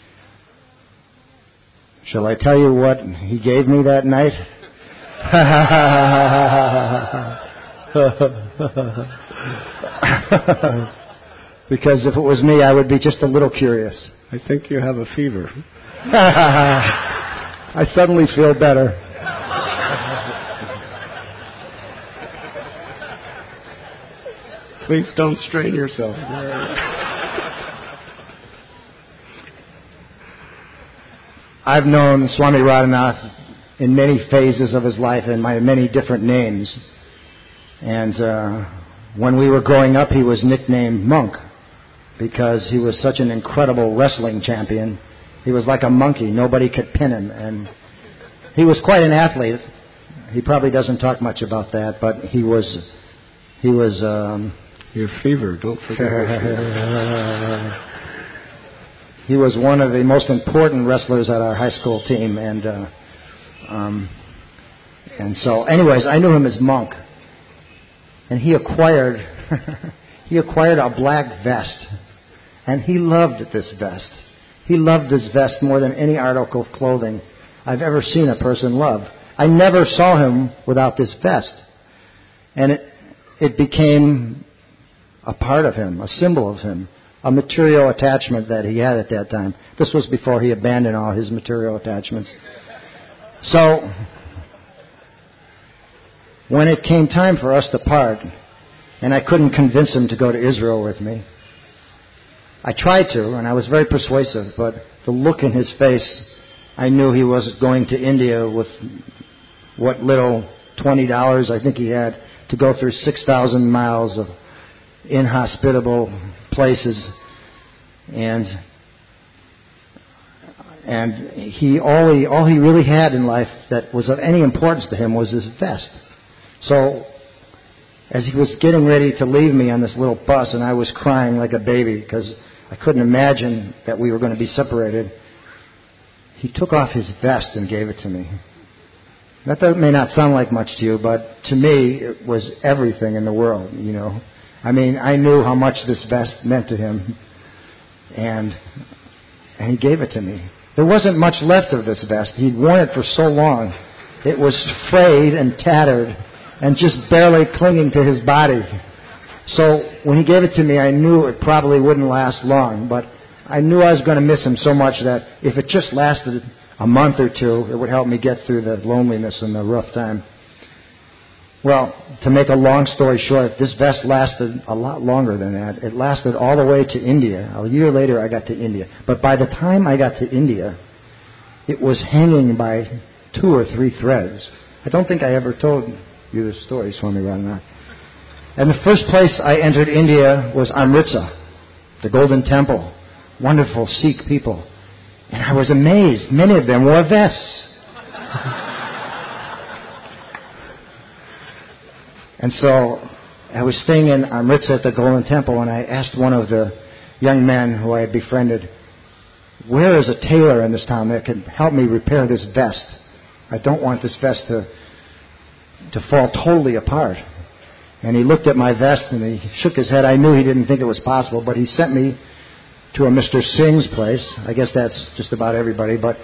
Shall I tell you what he gave me that night? Because if it was me, I would be just a little curious. I think you have a fever. I suddenly feel better. Please don't strain yourself. I've known Swami Radhanath in many phases of his life and by many different names. And when we were growing up, he was nicknamed Monk because he was such an incredible wrestling champion. He was like a monkey. Nobody could pin him. And he was quite an athlete. He probably doesn't talk much about that, but he was your fever, don't forget. He was one of the most important wrestlers at our high school team, and so, anyways, I knew him as Monk, and he acquired a black vest, and he loved this vest. He loved this vest more than any article of clothing I've ever seen a person love. I never saw him without this vest, and it became a part of him, a symbol of him. A material attachment that he had at that time. This was before he abandoned all his material attachments. So, when it came time for us to part, and I couldn't convince him to go to Israel with me, I tried to, and I was very persuasive, but the look in his face, I knew he was going to India with what little $20 I think he had to go through 6,000 miles of inhospitable places, and all he really had in life that was of any importance to him was his vest. So as he was getting ready to leave me on this little bus, and I was crying like a baby because I couldn't imagine that we were going to be separated, he took off his vest and gave it to me. That may not sound like much to you, but to me it was everything in the world, you know. I mean, I knew how much this vest meant to him, and he gave it to me. There wasn't much left of this vest. He'd worn it for so long. It was frayed and tattered and just barely clinging to his body. So when he gave it to me, I knew it probably wouldn't last long, but I knew I was going to miss him so much that if it just lasted a month or two, it would help me get through the loneliness and the rough time. Well, to make a long story short, this vest lasted a lot longer than that. It lasted all the way to India. A year later, I got to India. But by the time I got to India, it was hanging by 2 or 3 threads. I don't think I ever told you this story, Swami Radhanath. And the first place I entered India was Amritsar, the Golden Temple. Wonderful Sikh people. And I was amazed. Many of them wore vests. And so I was staying in Amritsar at the Golden Temple, and I asked one of the young men who I had befriended, where is a tailor in this town that can help me repair this vest? I don't want this vest to fall totally apart. And he looked at my vest and he shook his head. I knew he didn't think it was possible, but he sent me to a Mr. Singh's place. I guess that's just about everybody, but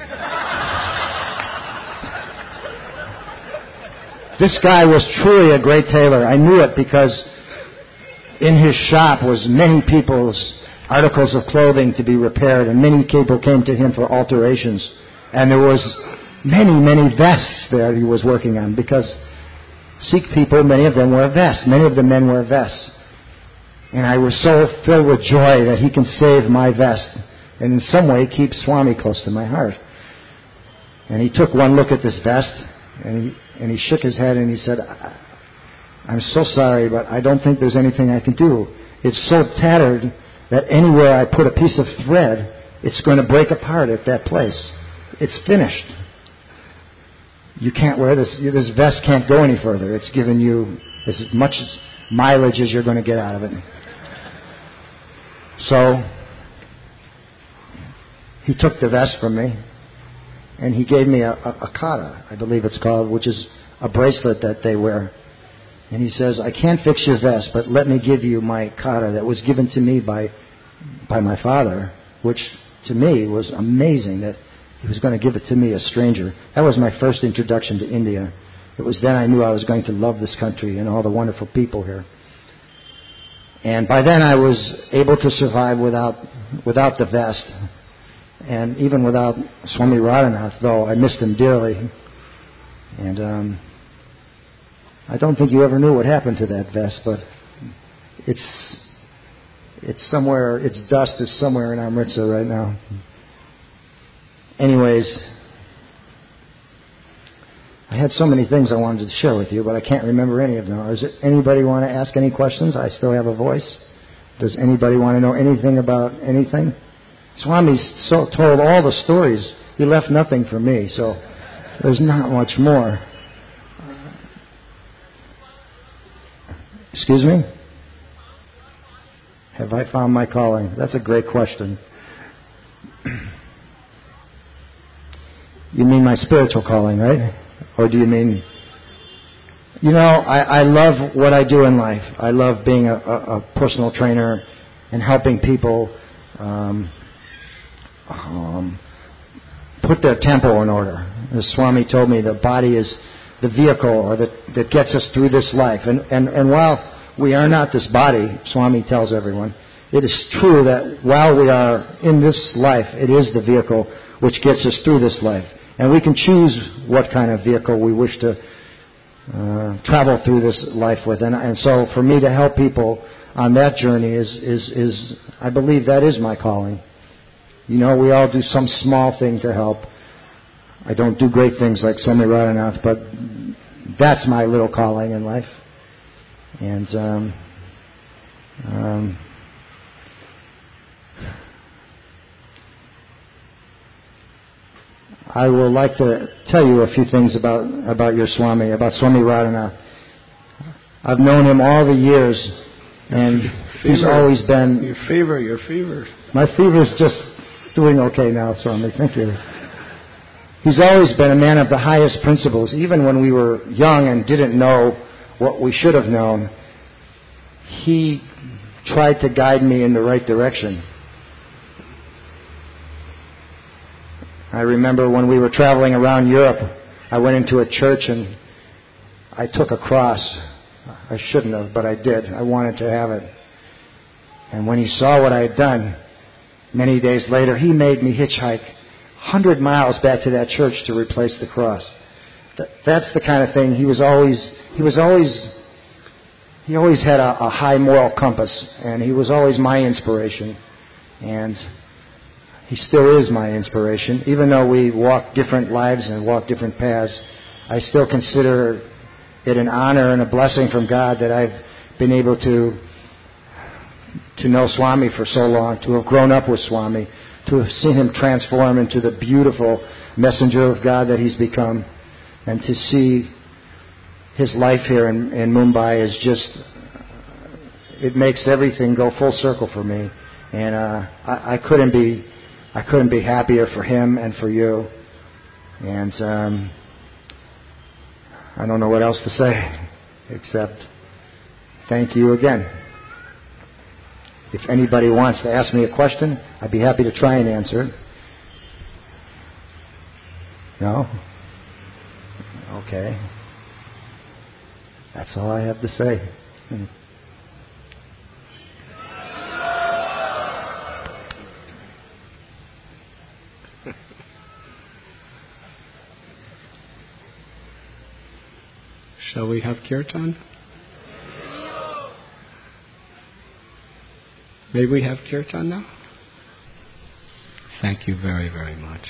this guy was truly a great tailor. I knew it because in his shop was many people's articles of clothing to be repaired, and many people came to him for alterations. And there was many vests there he was working on, because Sikh people, many of them wear vests. Many of the men wear vests. And I was so filled with joy that he can save my vest and in some way keep Swami close to my heart. And he took one look at this vest, and he shook his head and he said, I'm so sorry, but I don't think there's anything I can do. It's so tattered that anywhere I put a piece of thread, it's going to break apart at that place. It's finished. You can't wear this. This vest can't go any further. It's given you as much mileage as you're going to get out of it. So he took the vest from me, and he gave me a kata, I believe it's called, which is a bracelet that they wear. And he says, I can't fix your vest, but let me give you my kata that was given to me by my father, which to me was amazing that he was going to give it to me, a stranger. That was my first introduction to India. It was then I knew I was going to love this country and all the wonderful people here. And by then I was able to survive without the vest, and even without Swami Radhanath, though I missed him dearly. And I don't think you ever knew what happened to that vest, but it's somewhere, its dust is somewhere in Amritsar right now. Anyways, I had so many things I wanted to share with you, but I can't remember any of them. Does anybody want to ask any questions? I still have a voice. Does anybody want to know anything about anything? Swami's told all the stories. He left nothing for me, so there's not much more. Excuse me? Have I found my calling? That's a great question. You mean my spiritual calling, right? Or do you mean... You know, I love what I do in life. I love being a personal trainer and helping people put their tempo in order. As Swami told me, the body is the vehicle or that gets us through this life. And while we are not this body, Swami tells everyone, it is true that while we are in this life, it is the vehicle which gets us through this life. And we can choose what kind of vehicle we wish to travel through this life with. And so for me to help people on that journey is I believe that is my calling. You know, we all do some small thing to help. I don't do great things like Swami Radhanath, but that's my little calling in life. And I would like to tell you a few things about your Swami, about Swami Radhanath. I've known him all the years, and he's always been... Your fever. My fever's just doing okay now, Swami. Thank you. He's always been a man of the highest principles. Even when we were young and didn't know what we should have known, he tried to guide me in the right direction. I remember when we were traveling around Europe, I went into a church and I took a cross. I shouldn't have, but I did. I wanted to have it. And when he saw what I had done, many days later, he made me hitchhike 100 miles back to that church to replace the cross. That's the kind of thing. He always had a high moral compass, and he was always my inspiration. And he still is my inspiration. Even though we walk different lives and walk different paths, I still consider it an honor and a blessing from God that I've been able to know Swami for so long, to have grown up with Swami, to have seen him transform into the beautiful messenger of God that he's become, and to see his life here in Mumbai is just, it makes everything go full circle for me. And I couldn't be happier for him and for you. And I don't know what else to say except thank you again. If anybody wants to ask me a question, I'd be happy to try and answer it. No? Okay. That's all I have to say. Shall we have kirtan? May we have kirtan now? Thank you very, very much.